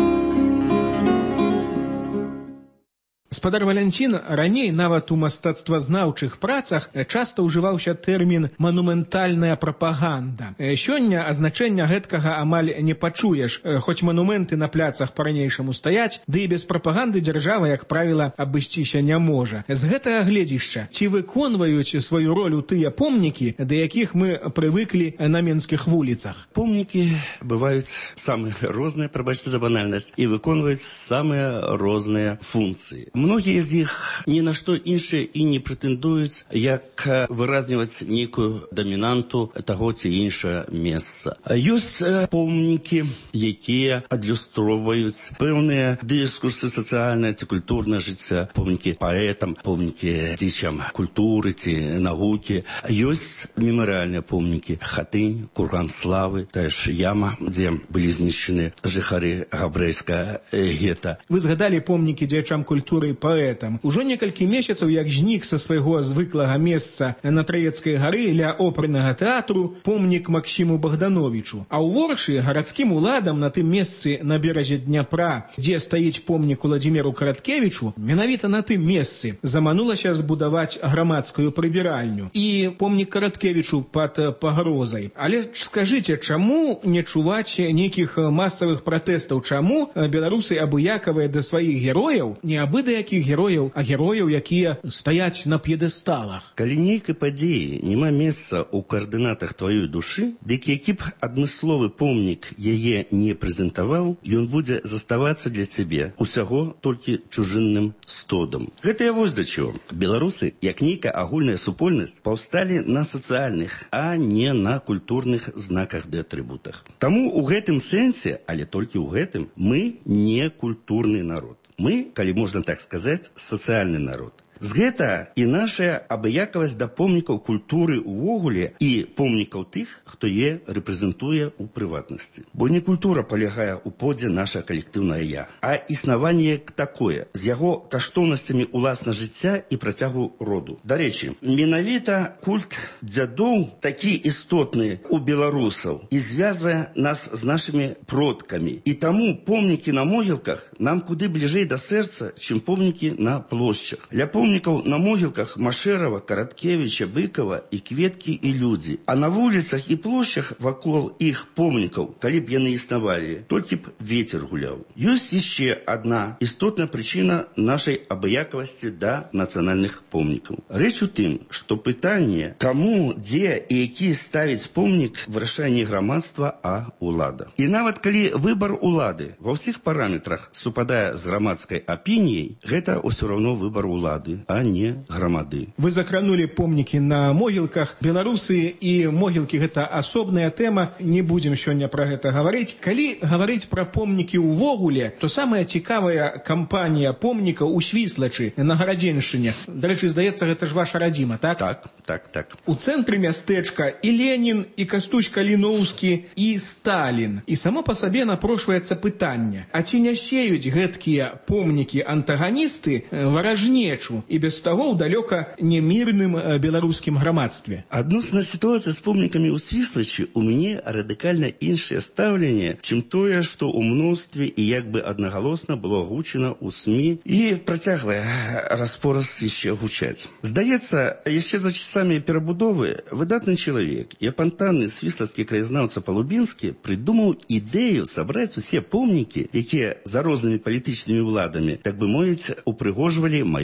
Спадар Валянцін, раней нават у мастацтвазнаўчых працах часта ўжываўся тэрмін «манументальная прапаганда». Сёння азначэння гэткага амаль не пачуеш, хоць манументы на пляцах па-ранейшаму стаяць, ды і без прапаганды дзяржава, як правіла, абысціся не можа. З гэтага гледзішча, ці выконваюць сваю ролю тыя помнікі, да якіх мы прывыклі на менскіх вуліцах? Помнікі бываюць самыя розныя, прабачце за банальнасць, і выконваюць самыя розныя функцыі. Многія з іх ні на што іншае і не прэтэндуюць, як выразніваць нейкую дамінанту таго ці іншае месца. Ёсць помнікі, якія адлюстроўваюць пэўныя дыскурсы сацыяльнае ці культурнае жыцця, помнікі паэтам, помнікі дзічам культуры ці навукі. Ёсць мемарыяльныя помнікі: Хатынь, Курган славы, тая ж яма, дзе былі знішчаны жыхары габрэйскага гета. Вы згадалі помнікі дзеячам культуры і паэтам. Ужо некалькі месяцаў, як знік са свайго звыклага месца на Траецкай гары ля опернага тэатру помнік Максіму Богдановичу. А ў Воршы гарадскім уладам на тым месцы на беразе Дняпра, дзе стаіць помнік Уладзіміру Караткевічу, менавіта на тым месцы заманулася збудаваць грамадскую прыбіральню і помнік Караткевічу пад пагрозай. Але скажыце, чаму не чуваць нейкіх масавых пратэстаў? Чаму беларусы абыякавыя да сваіх герояў, не абы да якіх герояў, а герояў, якія стаяць на п'едэсталах? Калі нейкай падзеі няма месца ў каардынатах тваёй душы, дык які б адмысловы помнік яе не прэзентаваў, ён будзе заставацца для цябе усяго толькі чужынным стодам. Гэта я вось да чаго. Беларусы, як нейкая агульная супольнасць, паўсталі на сацыяльных, а не на культурных знаках ды атрыбутах. Таму ў гэтым сэнсе, але толькі ў гэтым, мы не культурны народ. Мы, калі можна так сказаць, сацыяльны народ. З гэта і наша абыякавасць да помнікаў культуры ўвогуле і помнікаў тых, хто е рэпрэзентуе ў прыватнасці. Бо не культура палягае ў подзе наша калектыўнае я, а існаванне такое, з яго каштоўнасцямі уласна жыцця і працягу роду. Дарэчы, менавіта культ дзядоў такі істотны у беларусаў і звязвае нас з нашымі продкамі. І таму помнікі на могілках нам куды бліжэй да сэрца, чым помнікі на плошчах. Ля помнікаў на могілках Машэрава, Караткевіча, Быкова і кветкі і людзі. А на вуліцах і плошчах вакол іх помнікаў, калі б яны існавалі, толькі б вецер гуляў. Ёсць яшчэ адна істотная прычына нашай абыякавасці да нацыянальных помнікаў. Рэч у тым, што пытанне, каму, дзе і які ставіць помнік, вырашае не грамадства, а ўлада. І нават калі выбар улады ва ўсіх параметрах супадае з грамадскай апініяй, гэта ўсё роўно выбар улады, а не грамады. Вы закранули помнікі на могілках. Беларусы і могілкі — гэта асобная тэма, не будзем сёння пра гэта гаварыць. Калі гаварыць пра помнікі ўвогуле, то самая цікавая кампанія помнікаў у Свіслачы на Гарадзеншчыне. Дарэчы, здаецца, гэта ж ваша радзіма, так? Так. У цэнтры мястэчка і Ленін, і Кастусь Каліноўскі, і Сталін. І само па сабе напрошваецца пытанне: а ці не сеюць гэткія помнікі антаганісты варажнечу і без таго ў далёка немірным беларускім грамадстве? Адносна сітуацыі з помнікамі ў Свіслачы у мяне радыкальна іншае стаўленне, чым тое, што ў мностве і як бы аднагалосна было гучана ў СМІ і працягвае распораз яшчэ гучаць. Здаецца, яшчэ за часамі перабудовы выдатны чалавек і апантанны свіслацкі краязнаўца Палубінскі прыдумаў ідэю сабраць усе помнікі, якія за рознымі палітычнымі ўладамі, так бы мовіць, упрыгожвалі маё мястэчка.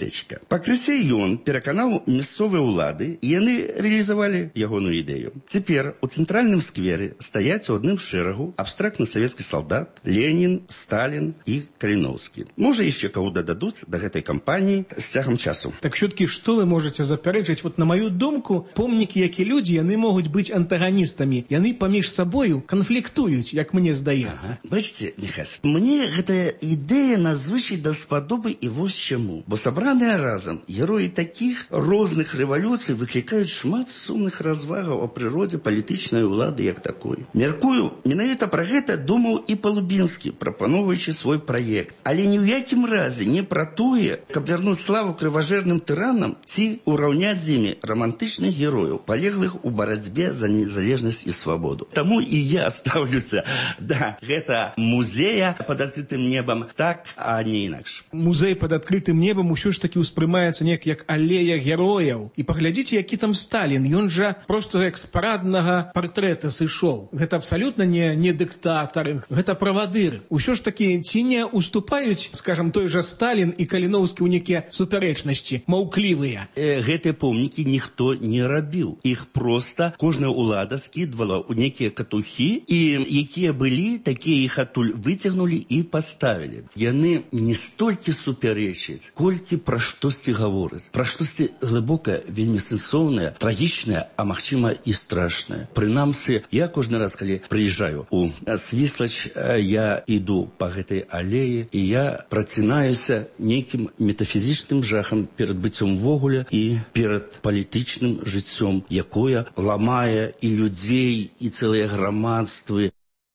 мястэчка. Пакрысе ён пераканаў мясцовыя ўлады, і яны рэалізавалі ягоную ідэю. Цяпер у цэнтральным скверы стаяць у адным шэрагу абстрактны савецкі салдат, Ленін, Сталін і Каліноўскі. Можа, яшчэ кого дададуць да гэтай кампаніі з цягам часу. Так все-таки, что вы можете запярэчыць? Вот на мою думку, помнікі, як і людзі, яны могуць быць антаганістамі. Яны паміж сабою канфліктуюць, як мне здаецца. Бачыце, Міхась, мне гэтая ідэя надзвычай даспадобы і вось чаму. Бо сабраныя разам героі такіх розных рэвалюцый выклікаюць шмат сумных развагаў о прыродзе палітычнай улады як такой. Мяркую, менавіта пра гэта думаў і Палубінскі, прапановуючы свой праект. Але ні ў якім разе не пра тое, каб вярнуць славу крыважэрным тыранам ці ўраўняць з імі романтычных герояў, палеглых у барацьбе за незалежнасць і свабоду. Таму і я ставлюся да гэта музея пад адкрытым небам так, а не інакш. Музей пад адкрытым небам усё ж таки ўспрымаецца неяк як алея герояў. І паглядзіце, які там Сталін. Ён жа просто як з параднага партрэта сышоў. Гэта абсалютна не дыктатар, гэта правадыр. Усё ж таки ці не уступаюць, скажам, той жа Сталін і Каліноўскі ў нейкія супярэчнасці, маўклівыя. Гэтыя помнікі ніхто не рабіў. Іх проста кожная ўлада скідвала ў нейкія катухі, і якія былі, такія іх адтуль выцягнулі і паставілі. Яны не столькі супярэчаць, колькі пра штосьці гавораць. Пра штосьці глыбокае, вельмі сэнсоўнае, трагічнае, а магчыма і страшнае. Прынамсі, я кожны раз, калі прыязджаю у Свіслач, я іду па гэтай алеі, і я працінаюся нейкім метафізічным жахам перад быццём ввогуле і перад палітычным жыццём, якое ламае і людзей, і цэлыя грамадствы.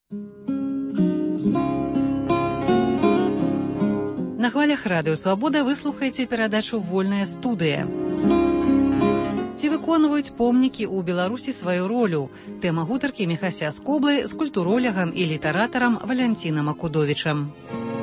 На хвалях радыё «Свабода» вы слухаеце перадачу «Вольная студыя». Ці выконваюць помнікі ў Беларусі сваю ролю? Тэма гутаркі Міхася Скоблы з культуролягам і літаратарам Валянцінам Акудовічам.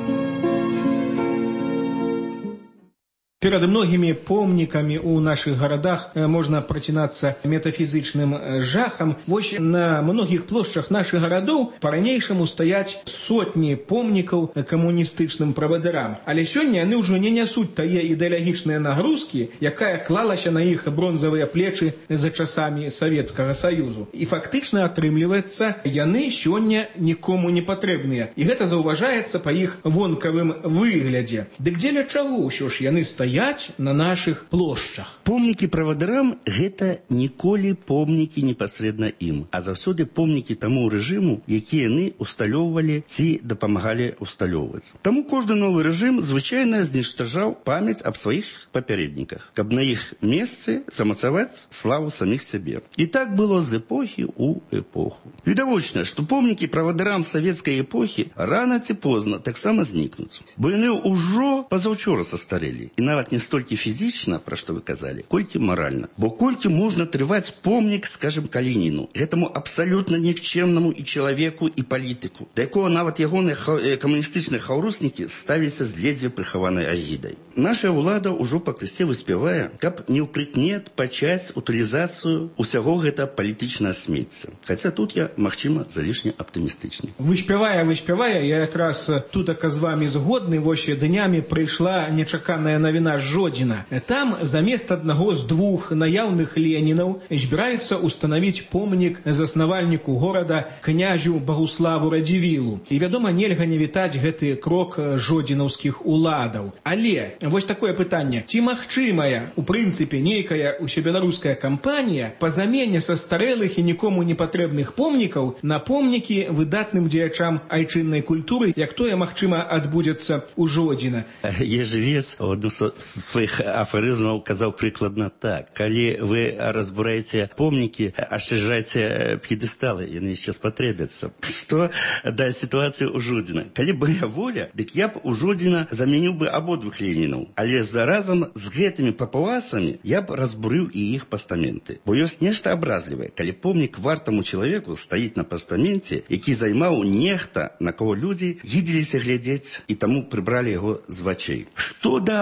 Перед многими помниками у наших городах можно протянуться метафизичным жахом. Вот на многих площадях наших городов по-ранейшему стоять сотни помников коммунистичным правадырам. Але сегодня они уже не несут тае идеологичные нагрузки, якая клалася на их бронзовые плечи за часами Советского Союзу. И фактично отрымливается, яны сегодня никому не потребные. И это зауважается по их вонкавым выгляде. Да где для чего еще ж яны стоят на наших площах? Помнікі правадырам гэта ніколі помнікі непасрэдна ім, а заўсёды помнікі таму рэжыму, які яны усталёўвалі ці дапамагалі усталёўваць. Таму кожны новы рэжым звычайна зніштажаў памяць аб сваіх папярэдніках, каб на іх месцы замацаваць славу саміх сябе. І так было з эпохі ў эпоху. Відавочна, што помнікі правадырам савецкай эпохі рана ці позна таксама знікнуць, бо яны ўжо пазаўчора састарэлі, і нават не столькі фізічна, пра што вы казалі, колькі маральна. Бо колькі можна трываць помнік, скажем, Калініну, гэтаму абсалютна нікчэмнаму і чалавеку, і палітыку, да якога нават ягоныя камуністычныя хаўруснікі ставіліся з ледзьве прыхаванай агідай. Наша ўлада ўжо пакрысе выспявае, каб не ўпрыкмет пачаць утылізацыю ўсяго гэта палітычнае смецця. Хаця тут я, магчыма, залішне аптымістычны. Выспявае, я якраз тут з вами згодны. Вось днямі прыйшла нечаканая навіна з Жодзіна. Там замест аднаго з двух наяўных Ленінаў збіраюцца устанавіць помнік заснавальніку горада князю Багуславу Радзівілу. І, вядома, нельга не вітаць гэты крок жодзінаўскіх уладаў. Але вось такое пытанне. Ці магчымая, у прынцыпе, нейкая усебеларуская кампанія па замене састарэлых і нікому не патрэбных помнікаў на помнікі выдатным дзеячам айчыннай культуры, як тое, магчыма, адбудзецца ў Жодзіна? Ежевец в одну з сваіх афарызмаў казаў прыкладна так: калі вы разбураеце помнікі, ашчаджайце п'едэсталы, яны яшчэ спатрэбяцца. Што да сітуацыі ў Жодзіна? Калі б моя воля, дык я б у Жодзіна замяніў бы абодвух Ленінаў, але заразам з гэтымі папуасамі я б разбурыў і іх пастаменты. Бо ёсць нешта абразлівае, калі помнік вартаму чалавеку стаіць на пастаменце, які займаў нехта, на кого людзі гідзіліся глядзець і таму прыбралі яго з вачэй. Што да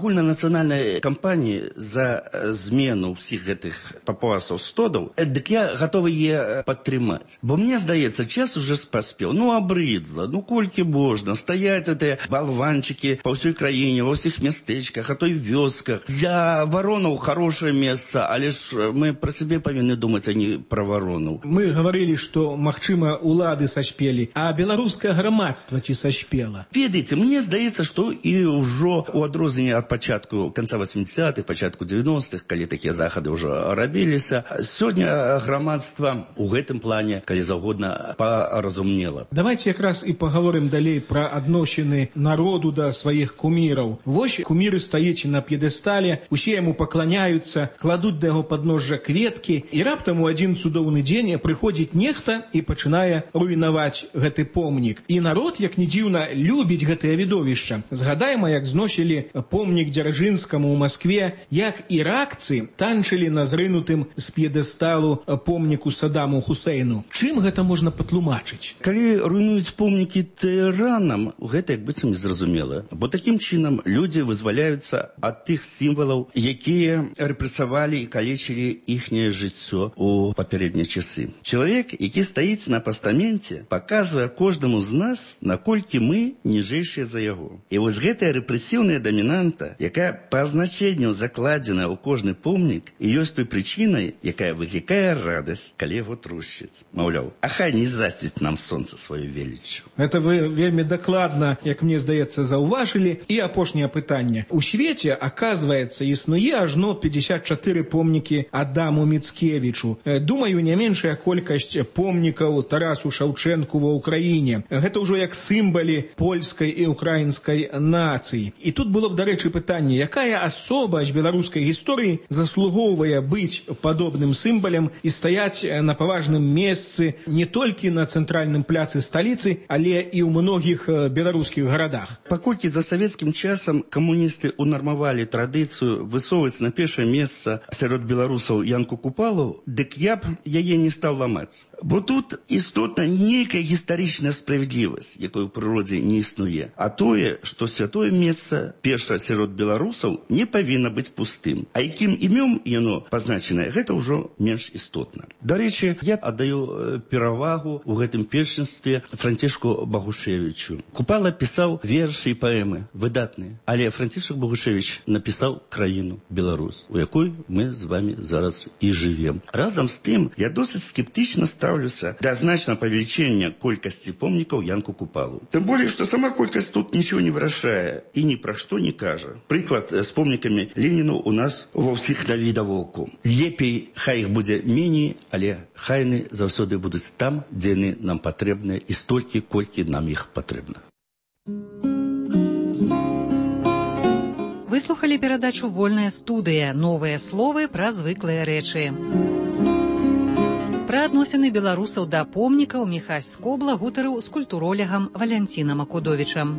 агульнанацыянальнай кампаніі за змену ўсіх гэтых папуасаў стодаў, дык я гатовы яе падтрымаць. Бо мне здаецца, час уже паспеў. Абрыдла, колькі можна стаяць гэтыя балванчыкі па ўсёй краіне, ва ўсіх мястэчках, а то і вёсках. Для варонаў хорошае месца, але ж мы пра сябе павінны думаць, а не пра варонаў. Мы гаварылі, што, магчыма, улады сашпелі, а беларускае грамадства ці сашпела? Ведаеце, мне здаецца, што і ўжо у адрозненне ад пачатку канца 80-х, пачатку 90-х, калі такія захады ўжо рабіліся, сёння грамадства ў гэтым плане, калі заўгодна, паразумнела. Давайте якраз і паговорым далей пра адносіны народу да сваіх куміраў. Вось куміры стаіць на п'едэстале, усе яму пакланяюцца, кладуць да яго падножжа кветкі, і раптам у адзін цудоўны дзень прыходзіць нехта і пачынае руйнаваць гэты помнік. І народ, як ні дзіўна, любіць гэтае відовішча. Згадайма, як зносілі помнік Дзяржынскаму ў Маскве, як іракцы танчылі на зрынутым з п'едэсталу помніку Саддаму Хусейну. Чым гэта можна патлумачыць? Калі руйнуюць помнікі тыранам, гэта як быццам незразумела. Бо такім чынам людзі вызваляюцца ад тых сімвалаў, якія рэпрэсавалі і калечылі іхняе жыццё ў папярэднія часы. Чалавек, які стаіць на пастаменце, паказвае кожнаму з нас, наколькі мы ніжэйшыя за яго. І вось гэтая рэпрэсіўная дамінанта, якая па азначэнню закладзена ў кожны помнік, і ёсць той прычынай, якая выклікае радасць, калі яго трушчыць. Маўляў, а хай не засціць нам сонца сваю веліччю. Это вы вельмі дакладна, як мне здаецца, заўважылі. І апошняе пытанне. У свеце, аказваецца, існуе ажно 54 помнікі Адаму Міцкевічу. Думаю, не меншая колькасць помнікаў Тарасу Шаўчэнку ва ўкраіне. Гэта ўжо як сімвалы польскай і украінскай нацыі. І тут было б, дарэчы, пытанне, якая асоба з беларускай гісторыі заслугоўвае быць падобным сімвалем і стаяць на паважным месцы не толькі на цэнтральным пляцы сталіцы, але і ў многіх беларускіх гарадах. Паколькі за савецкім часам камуністы унармавалі традыцыю высоўваць на першае месца сярод беларусаў Янку Купалу, дык я б яе не стаў ламаць. Бо тут істотна нейкая гістарычная справядлівасць, якой у прыродзе не існуе, а тое, што святое месца перша сярод беларусаў не павінна быць пустым. А якім імём яно пазначанае, гэта ўжо менш істотна. Дарэчы, я аддаю перавагу ў гэтым першынстве Францішку Багушевічу. Купала пісаў вершы і паэмы выдатныя, але Францішак Багушевіч напісаў краіну Беларусь, у якой мы з вами зараз і жывем. Разам з тым, я досыць скептычна ставлюся да значного павелічэння колькасці помнікаў Янку Купалу. Тым болей, што сама колькасць тут нічого не вырашае і ні пра што не кажа. Прыклад з помнікамі Леніну у нас ва ўсіх навідавоку. Лепей, хай іх будзе меней, але хай яны заўсёды будуць там, дзе яны нам патрэбныя і столькі, колькі нам іх патрэбна. Выслухалі перадачу «Вольная студыя». Новыя словы пра звыклыя рэчы. Пра адносіны беларусаў да помнікаў Міхась Скобла гутарыў з культуролегам Валянцінам Акудовічам.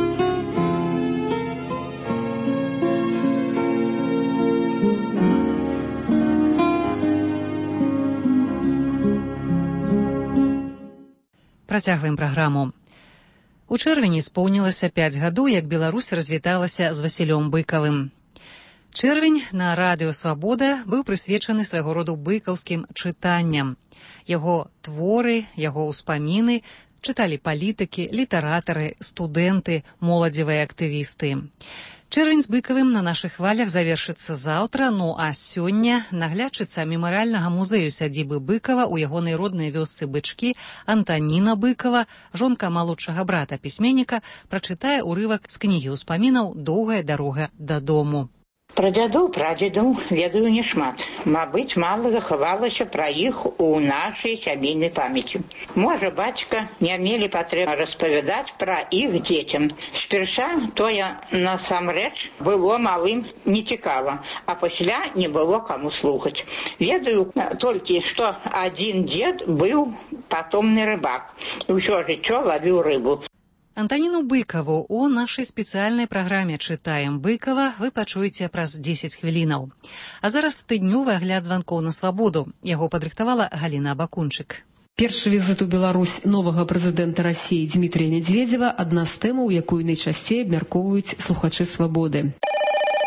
Працягваем праграму. У чэрвені споўнілася 5 гадоў, як Беларусь развіталася з Васілём Быкавым. Чэрвень на радыё «Свабода» быў прысвечаны свайго роду быкаўскім чытанням. Яго творы, яго ўспаміны чыталі палітыкі, літаратары, студэнты, моладзевыя актывісты. Чэрвень з Быкавым на нашых хвалях завершыцца заўтра, а сёння наглядчыца мемарыяльнага музею сядзібы Быкава ў ягонай роднай вёсцы Бычкі Антаніна Быкава, жонка малодшага брата пісьменніка, прачытае ўрывак з кнігі ўспамінаў «Доўгая дарога дадому». Пра дзядоў, прадзедаў ведаю няшмат. Мабыць, мала захавалася пра іх у нашай сямейнай памяці. Можа, бацька не мелі патрэбы распавядаць пра іх дзецям. Спярша тое насамрэч было малым нецікава, а пасля не было каму слухаць. Ведаю толькі, што адзін дзед быў патомны рыбак і ўсё жыццё лавіў рыбу. Антаніну Быкаву у нашай спецыяльнай праграме «Чытаем Быкава» вы пачуеце праз 10 хвілінаў. А зараз тыднёвы агляд званкоў на свабоду. Яго падрыхтавала Галіна Абакунчык. Першы візит у Беларусь новага прэзідэнта Расіі Дмітрія Медведзева – адна з тэмаў, якую найчасцей абмяркоўваюць слухачы «Свабоды».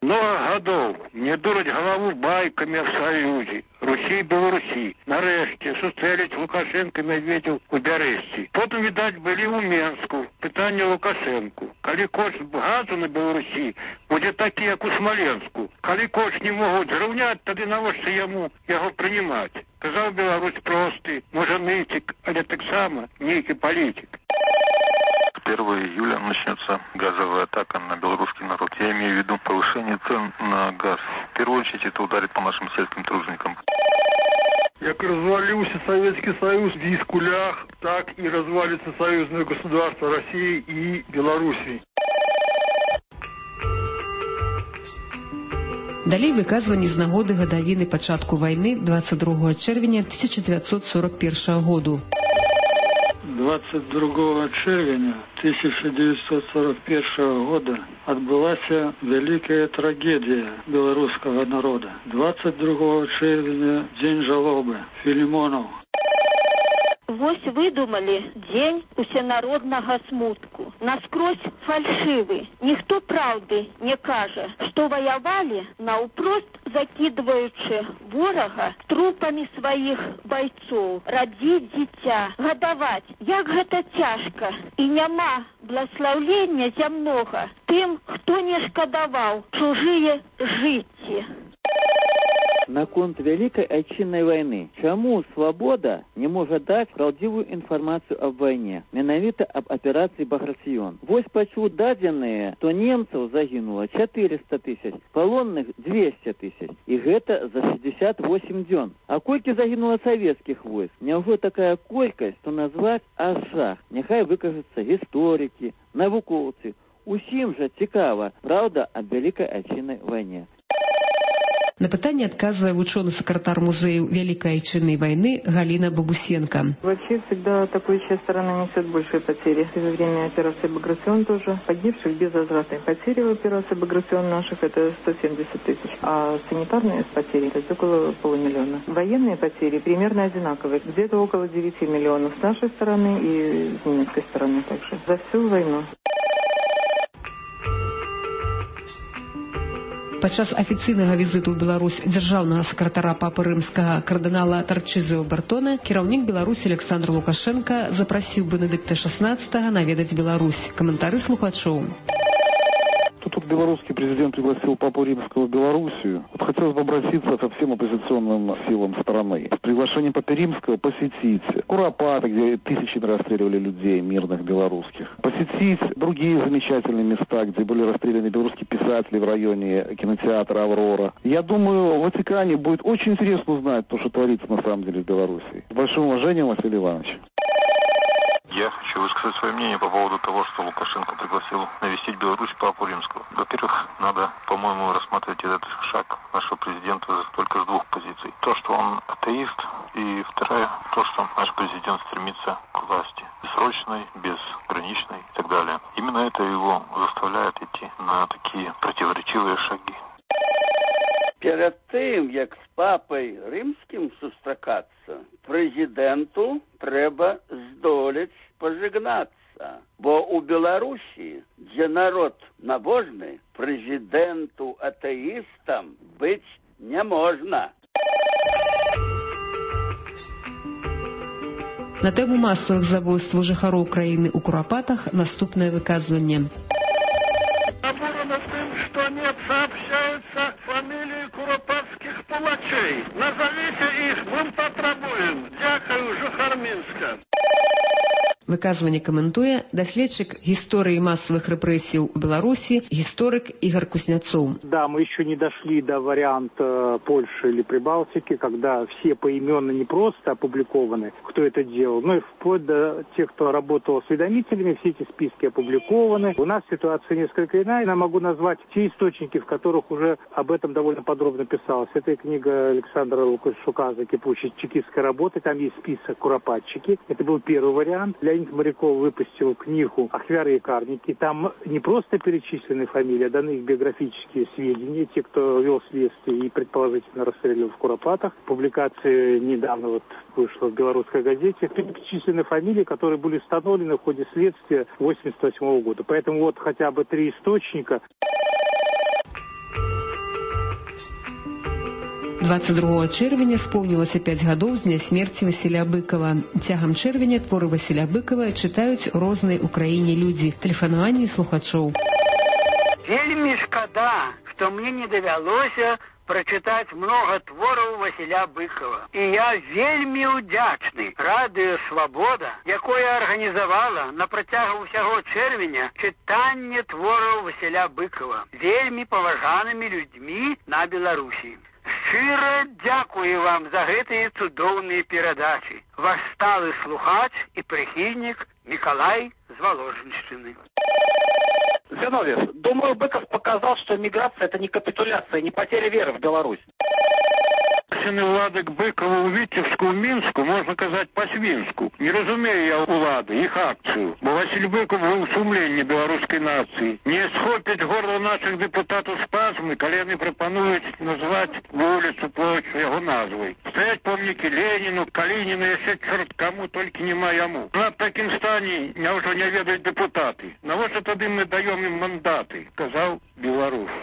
Много гадоў мне дураць галаву байкамі аб саюзе Русі і Беларусі. Нарэшце сустрэліць Лукашенко Медведзеў у Бярэсці. Потым, відаць, былі ў Менску. Пытанне Лукашенку. Калі кошт газу на Беларусі будзе такі, як у Смаленску. Калі кошт не могуць зраўняць, тады навошта яму яго прынимаць? Казаў Беларусь просты, можа нытик, але таксама нейкі палітик. 1 июля начнется газовая атака на белорусский народ. Я имею в виду повышение цен на газ. В первую очередь это ударит по нашим сельским труженикам. Як развалился Советский Союз в дискулях, так и развалится союзное государство России и Белоруссии. Далей выказванні з нагоды гадавіны пачатку вайны 22 чэрвеня 1941 году. 22 чэрвеня 1941 года адбылася вялікая трагедія беларускага народа. 22 чэрвеня дзень жалобы Філімонаў. Вось выдумалі дзень усенароднага смутку. Наскрозь фальшывы. Ніхто праўды не кажа, што ваявалі наўпрост закідваючы ворага трупамі сваіх байцоў, радзіць дзіця, гадаваць. Як гэта цяжка. І няма бласлаўлення зямнога тым, хто не шкадаваў чужыя жыцці. Наконт Великой Отчинной войны. Чему «Свобода» не может дать правдивую информацию об войне? Менавіта об операции «Багратион». Вось почему дадзеныя, то немцев загинуло 400 тысяч, полонных 200 тысяч. И это за 68 дён. А колькі загинуло советских войск? Няўжо такая колькость, что назвать аж жах? Няхай выкажутся историки, навукоўцы. Усім жа цікава правда об Великой Отчинной войне. На пытанне адказвае вучоны-сакратар музею Великой Отчинной войны Галина Бабусенко. Вообще всегда атакующая сторона несет большие потери. И во время операции «Багратион» тоже погибших безвозвратные потери в операции «Багратион» наших это 170 тысяч, а санитарные потери это около 500 000. Военные потери примерно одинаковые, где-то около 9 миллионов с нашей стороны и с немецкой стороны также. За всю войну. Падчас афіцыйнага візіту ў Беларусь дзяржаўнага сакратара папы рымскага кардынала Тарчызіо Бартона кіраўнік Беларусі Александр Лукашенко запрасіў Бенедыкта XVI наведаць Беларусь. Каментары слухачоў. Тут белорусский президент пригласил папу римского в Белоруссию. Вот хотелось бы обратиться ко всем оппозиционным силам страны. С приглашением папы римского посетить Куропаты, где тысячами расстреливали людей, мирных белорусских. Посетить другие замечательные места, где были расстреляны белорусские писатели в районе кинотеатра «Аврора». Я думаю, в Ватикане будет очень интересно узнать то, что творится на самом деле в Беларуси. С большим уважением, Василий Иванович. Я хочу высказать свое мнение по поводу того, что Лукашенко пригласил навестить Беларусь папу римского. Во-первых, надо, по-моему, рассматривать этот шаг нашего президента только с двух позиций. То, что он атеист, и вторая, то, что наш президент стремится к власти. Бессрочной, безграничной и так далее. Именно это его заставляет идти на такие противоречивые шаги. Перед тим, як з папой римським зустрічатися, президенту треба здолеть пожигнаться. Бо у Беларусі, где народ набожный, президенту атеистам быть не можно. На тему масовых забойств жыхароў краіны ў Курапатах наступнае выказванне. Обурено тем, что не сообщаются фамилии куропатских палачей. Назовите их, мы потребуем. Дякую, Жухарминска. Выказванне каментуе даследчык гісторыі масавых рэпрэсій у Беларусі, гісторык Игорь Кузнецов. Да, мы еще не дошли до варианта Польши или Прибалтики, когда все поименно не просто опубликованы, кто это делал, но и вплоть до тех, кто работал с осведомителями, все эти списки опубликованы. У нас ситуация несколько иная. Я могу назвать те источники, в которых уже об этом довольно подробно писалось. Это книга Александра Лукашука «Закипучая чекистская работа». Там есть список куропатчики. Это был первый вариант. Леонид Моряков выпустил книгу «Ахвяры и карники». Там не просто перечислены фамилии, а даны их биографические сведения. Те, кто вел следствие и предположительно расстреливал в Куропатах. Публикация недавно вышла в белорусской газете. Перечислены фамилии, которые были установлены в ходе следствия 1988 года. Поэтому хотя бы 3 источника. 22 чэрвеня споўнілася 5 гадоў з дня смерці Васіля Быкова. Цягам чэрвеня творы Васіля Быкова чытаюць розныя ў краіне людзі. Тэлефанаванні слухачоў. Вельмі шкада, што мне не давялося прочитать много творов Василя Быкова. И я вельми удячный Радио Свобода, якое организовала на протягу всего червеня читание творов Василя Быкова вельми поважанными людьми на Беларуси. Щиро дякую вам за гэтые цудоўныя перадачи. Ваш сталы слухач и прихильник Николай з Воложенщины. Зиновьев, думаю, Быков показал, что миграция – это не капитуляция, не потеря веры в Беларусь. Улады к Быкову у Витебску, в Минску, можно казать по-свинску. Не разумею я улады, их акцию. Бо Василь Быков был сумление белорусской нации. Не схопить горло наших депутатов спазмы, коли они пропонуют назвать улицу, площадь его назвой. Стоять помники Ленину, Калинину, еще черт кому, только не моему. Над таким стане я уже не ведают депутаты. На вот это мы даем им мандаты, сказал Беларусь.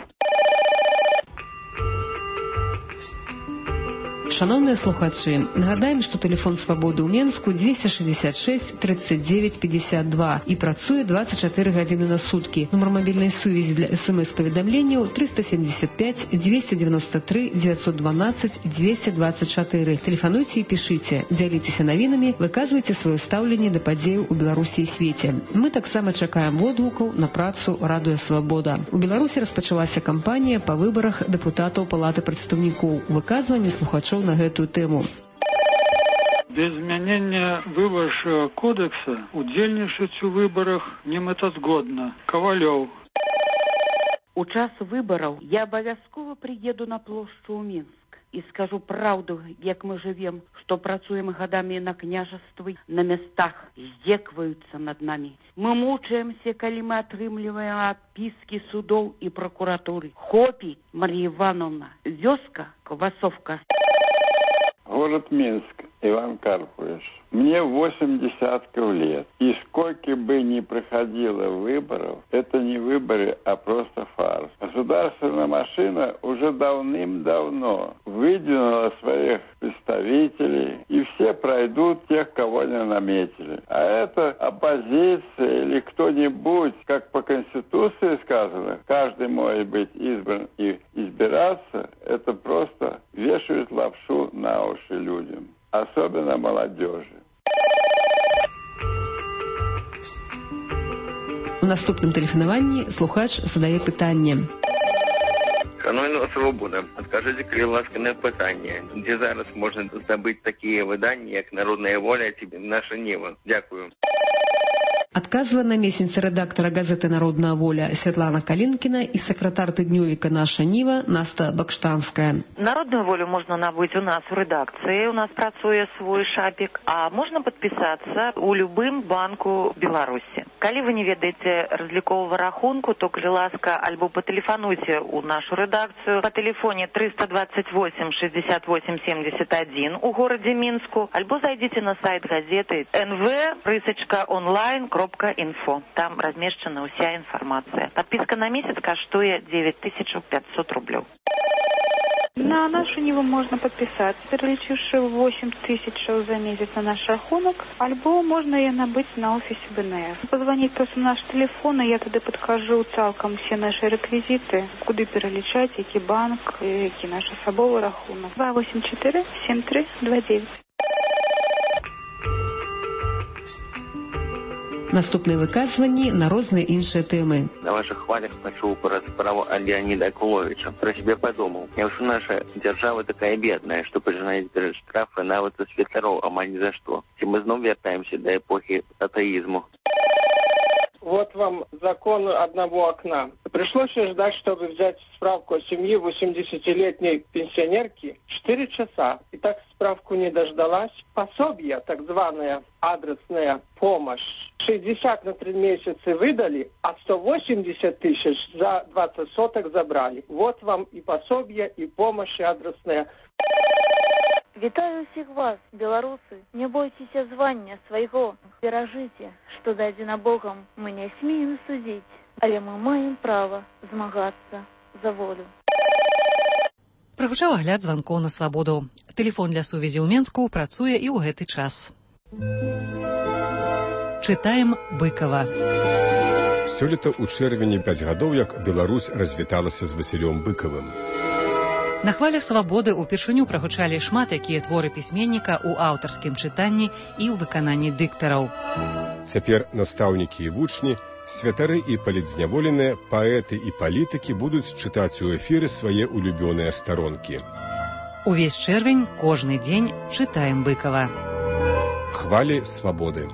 Шановныя слухачы, нагадаем, што тэлефон свабоды ў Менску 266 39 52 і працуе 24 гадзіны на суткі. Нумар мабільнай сувязі для СМС-паведамленняў 375 293 912 224. Тэлефануйце і пішыце, дзяліцеся навінамі, выказвайце сваё стаўленне да падзеяў у Беларусі і свеце. Мы таксама чакаем водгукаў на працу Радыё Свабода. У Беларусі распачалася кампанія па выбарах дэпутатаў Палаты прадстаўнікоў. Выказванне слухачоў на гэтую тэму. Без змянення Выбарчага кодекса удзельнічаць у выбарах немэтазгодна. Ковалёв. У час выбараў я абавязкова прыеду на плошчу ў Мінск і скажу праўду, як мы жывем, што працуем гадамі на княжаствы, на мястах здзекваюцца над намі. Мы мучаемся, калі мы атрымліваем адпіскі судоў і прокуратуры. Хопі, Мария Ивановна, вёска, Квасовка. Город Минск, Иван Карпович. Мне 80 лет. И сколько бы ни проходило выборов, это не выборы, а просто фарс. Государственная машина уже давным-давно выдвинула своих представителей, и все пройдут тех, кого они наметили. А это оппозиция или кто-нибудь, как по Конституции сказано, каждый может быть избран и избираться, это просто вешают лапшу на уши людям, особенно молодежи. У наступным тэлефанаванні слухач задае пытанне. Шановна Свобода, скажите, калі ласка, на пытанне, где зараз можно здабыць такие выданні, як «Народная воля» ці «Наша Нева»? Дякую. Адказвае намесніца рэдактара газеты «Народная воля» Святлана Калінкіна і сакратар тыднёвіка «Наша Ніва» Наста Бакштанская. «Народную волю» можно набыть у нас в редакции, у нас працуе свой шапик, а можно подписаться у любым банку Беларуси. Калі вы не ведаеце разліковага рахунку, то, калі ласка, альбо патэлефануйце у нашу редакцию по телефоне 328 68 71 у городе Минску, альбо зайдите на сайт газеты nv.online.info. Там размешчана вся информация. Подписка на месяц каштуе 9500 рублей. На нашу Ниву можно подписаться, перелічивши 8 тысяч за месяц на наш рахунок, альбо можно ее набыть на офисе БНФ. Позвонить просто на наш телефон, и я туди підкажу цілком всі наші реквізити, куди перелічати, який банк, який наш особовий рахунок. 284 7329. Наступныя выказванні на розныя іншыя тэмы. На ваших хвалях пачуў пра справу Леонида Акуловича. Про себе подумал. Няўжо наша держава такая бедная, что пожинает штрафы нават за слесаров амаль ни за что. Ці мы зноў вяртаемся до эпохи атеизму. Вот вам закон одного окна. Пришлось ждать, чтобы взять справку о семье 80-летней пенсионерки 4 часа. И так справку не дождалась. Пособие, так званая адресная помощь, 60 на 3 месяца выдали, а 180 тысяч за 20 соток забрали. Вот вам и пособие, и помощь адресная. Вітаю всіх вас, беларусы. Не бойтеся звання свайго. Беражыце, што дадзена Богам, мы не смеем судзіць, але мы маем права змагацца за волю. Прагучаў агляд званкоў на свабоду. Тэлефон для сувязі ў Менску працуе і ў гэты час. Чытаем Быкава. Сёлета ў чэрвені 5 гадоў, як Беларусь развіталася з Васілём Быкавым. На хвалях свабоды ўпершыню прагучалі шмат якія творы пісьменніка ў аўтарскім чытанні і ў выкананні дыктараў. Цяпер настаўнікі і вучні, святары і палітзняволеныя, паэты і палітыкі будуць чытаць у эфіры свае улюбёныя старонкі. Увесь чэрвень, кожны дзень чытаем Быкава. Хвалі свабоды.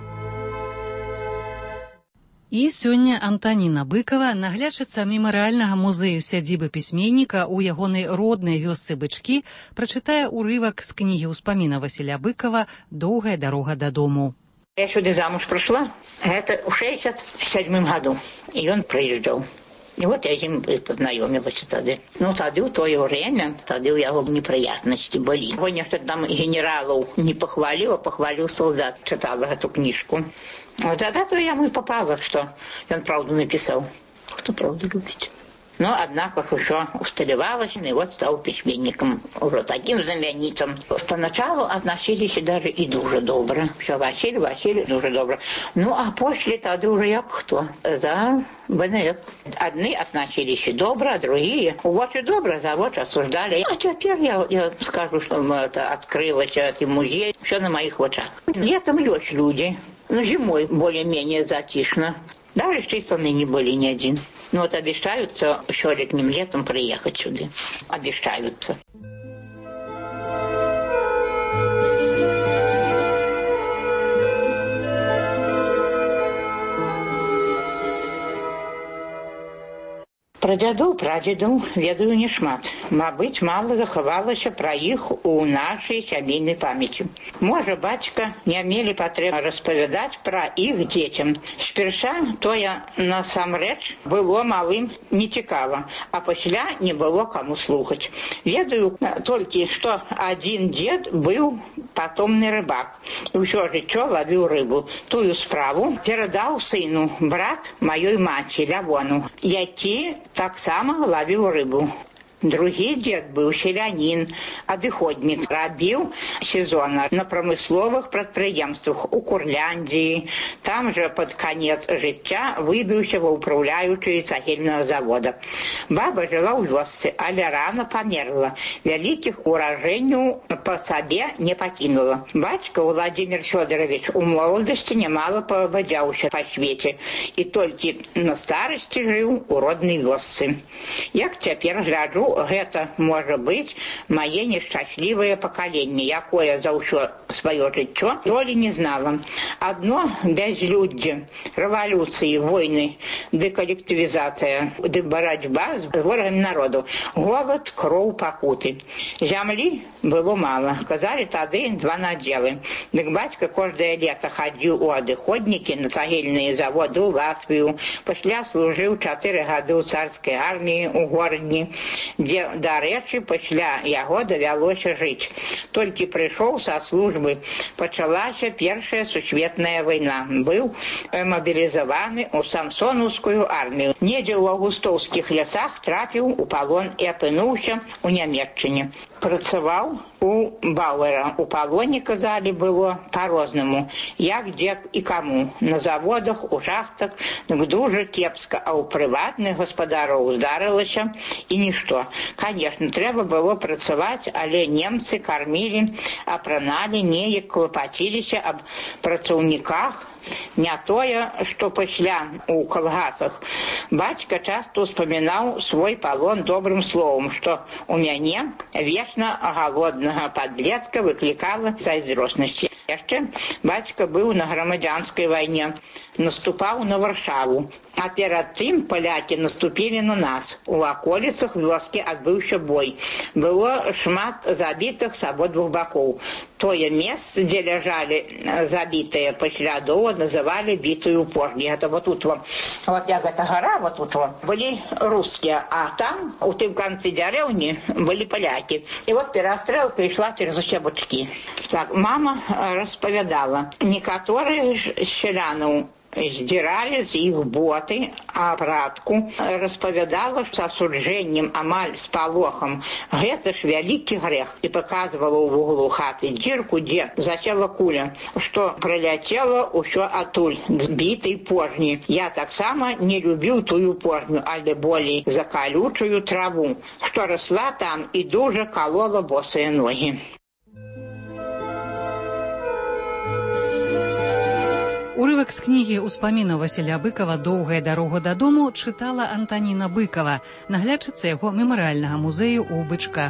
І сёння Антаніна Быкава, наглядчыца мемарыяльнага музею сядзібы пісьменніка ў ягонай роднай вёсцы Бычкі, прачытае ўрывак з кнігі ўспаміна Васіля Быкава «Доўгая дарога дадому». Я сюды замуж пришла, это в 67 году, и он приезжал. И вот я с ним познакомилась тогда. Ну, тогда в то время, тогда у него неприятности были. Он что там генералов не похвалил, а похвалил солдат. Читала эту книжку. Вот тогда-то я ему попала, что он правду написал. Кто правду любит? Но, однако, еще устаревалось, и вот стал письменником, уже таким знаменитым. Поначалу относились даже и дуже добро. Все, Василий, дуже добро. Ну, а после тогда уже я кто? За БНФ. Одни относились добро, а другие очень добро, за вот осуждали. А теперь я скажу, что это открылось, этот музей, все на моих очах. Летом есть люди, но зимой более-менее затишно. Даже численные не были ни один. Но вот обещаются еще летним летом приехать сюда. Обещаются. Про дзядоў, прадзедаў ведаю не шмат. Мабыць, мала захавалася пра іх у нашай сямейнай памяці. Можа, бацька не мелі патрэбы распавядаць пра іх дзецям. Спярша тое насамрэч было малым нецікава, а пасля не было каму слухаць. Ведаю толькі, што адзін дзед быў патомны рыбак. І ўсё жыццё лавіў рыбу. Тую справу перадаў сыну брат маёй маці Лявону, які таксама лавіў рыбу. Другі дзед быў селянін, адыходнік, рабіў сезонна на прамысловых прадпрыемствах у Курляндзіі. Там жа пад канец жыцця выбіўся ва ўпраўляючыя цагельнага завода. Баба жыла ў вёсцы, але рана памерла. Вялікіх уражэнняў па сабе не пакінула. Бацька Владимир Фёдорович у моладасці немало пабадзяўся па свеце і толькі на старасці жыў у роднай вёсцы. Як цяпер гляджу, гэта можа быць мае нешчаслівае пакаленне, якое за ўсё сваё жыццё долі не знала. Адно бязлюддзе, рэвалюцыі, войны, дэкалектывізацыя, барацьба з ворагамі народу, голад, кроў, пакуты. Зямлі было мала. Казалі тады 2 надзелы. Дык бацька кожнае лета хадзіў у адыходнікі на цагельныя заводы ў Латвію. Пасля служыў 4 гады ў царскай арміі ў Городні, дзе, дарэчы, пасля яго давялося жыць. Толькі прыйшоў са службы. Пачалася Першая сусветная вайна. Быў мабілізаваны ў самсонаўскую армію. Недзе ў аўгустоўскіх лясах трапіў у палон і апынуўся ў Нямецчыне. Працаваў у Бауэра. У палоне, казалі, было па-рознаму. Як, дзе і каму. На заводах, у шахтах дуже кепска, а ў прыватных гаспадароў здарылася і нішто. Конечно, трэба было працаваць, але немцы кармілі, апраналі, неяк клапаціліся аб працаўніках. Не тое, што пасля у калгасах. Бацька часта ўспамінаў свой палон добрым словам, што у мяне вечна галоднага падлетка выклікала зайздроснасці. Яшчэ бацька быў на грамадзянскай вайне, наступаў на Варшаву. А перад тым палякі наступілі на нас. У аколіцах вёскі адбыўся бой. Было шмат забітых з абодвух бакоў. Тое месца, дзе ляжалі забітыя паслядоўа, называлі бітую порні. Это вот тут вот як эта гора, вот тут вот, былі рускія, а там, у тым канцы дзярэўні, былі палякі. І вот перастрэлка ішла через усе бочкі. Так, мама распавядала, некаторых сялянаў здзіралі з іх боты, апратку, распавядала з асуджэннем, амаль з палохам. Гэта ж вялікі грэх. І паказвала ў вуглу хаты дзірку, дзе засела куля, што прыляцела ўсё атуль, з бітай пожні. Я таксама не любіў тую пожню, але болей за калючую траву, што расла там і дужа калола босыя ногі. Урывак з кнігі ўспамінаў Васіля Быкава «Доўгая дарога дадому» чытала Антаніна Быкава, наглядчыца яго мемарыяльнага музею ў Бычках.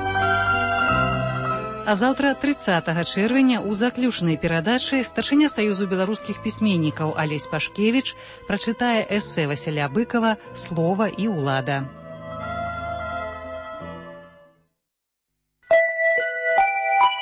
А заўтра, 30 чэрвеня, у заключнай перадачы старшыня Саюзу беларускіх пісьменнікаў Алесь Пашкевіч прачытае эсэ Васіля Быкава «Слова і ўлада».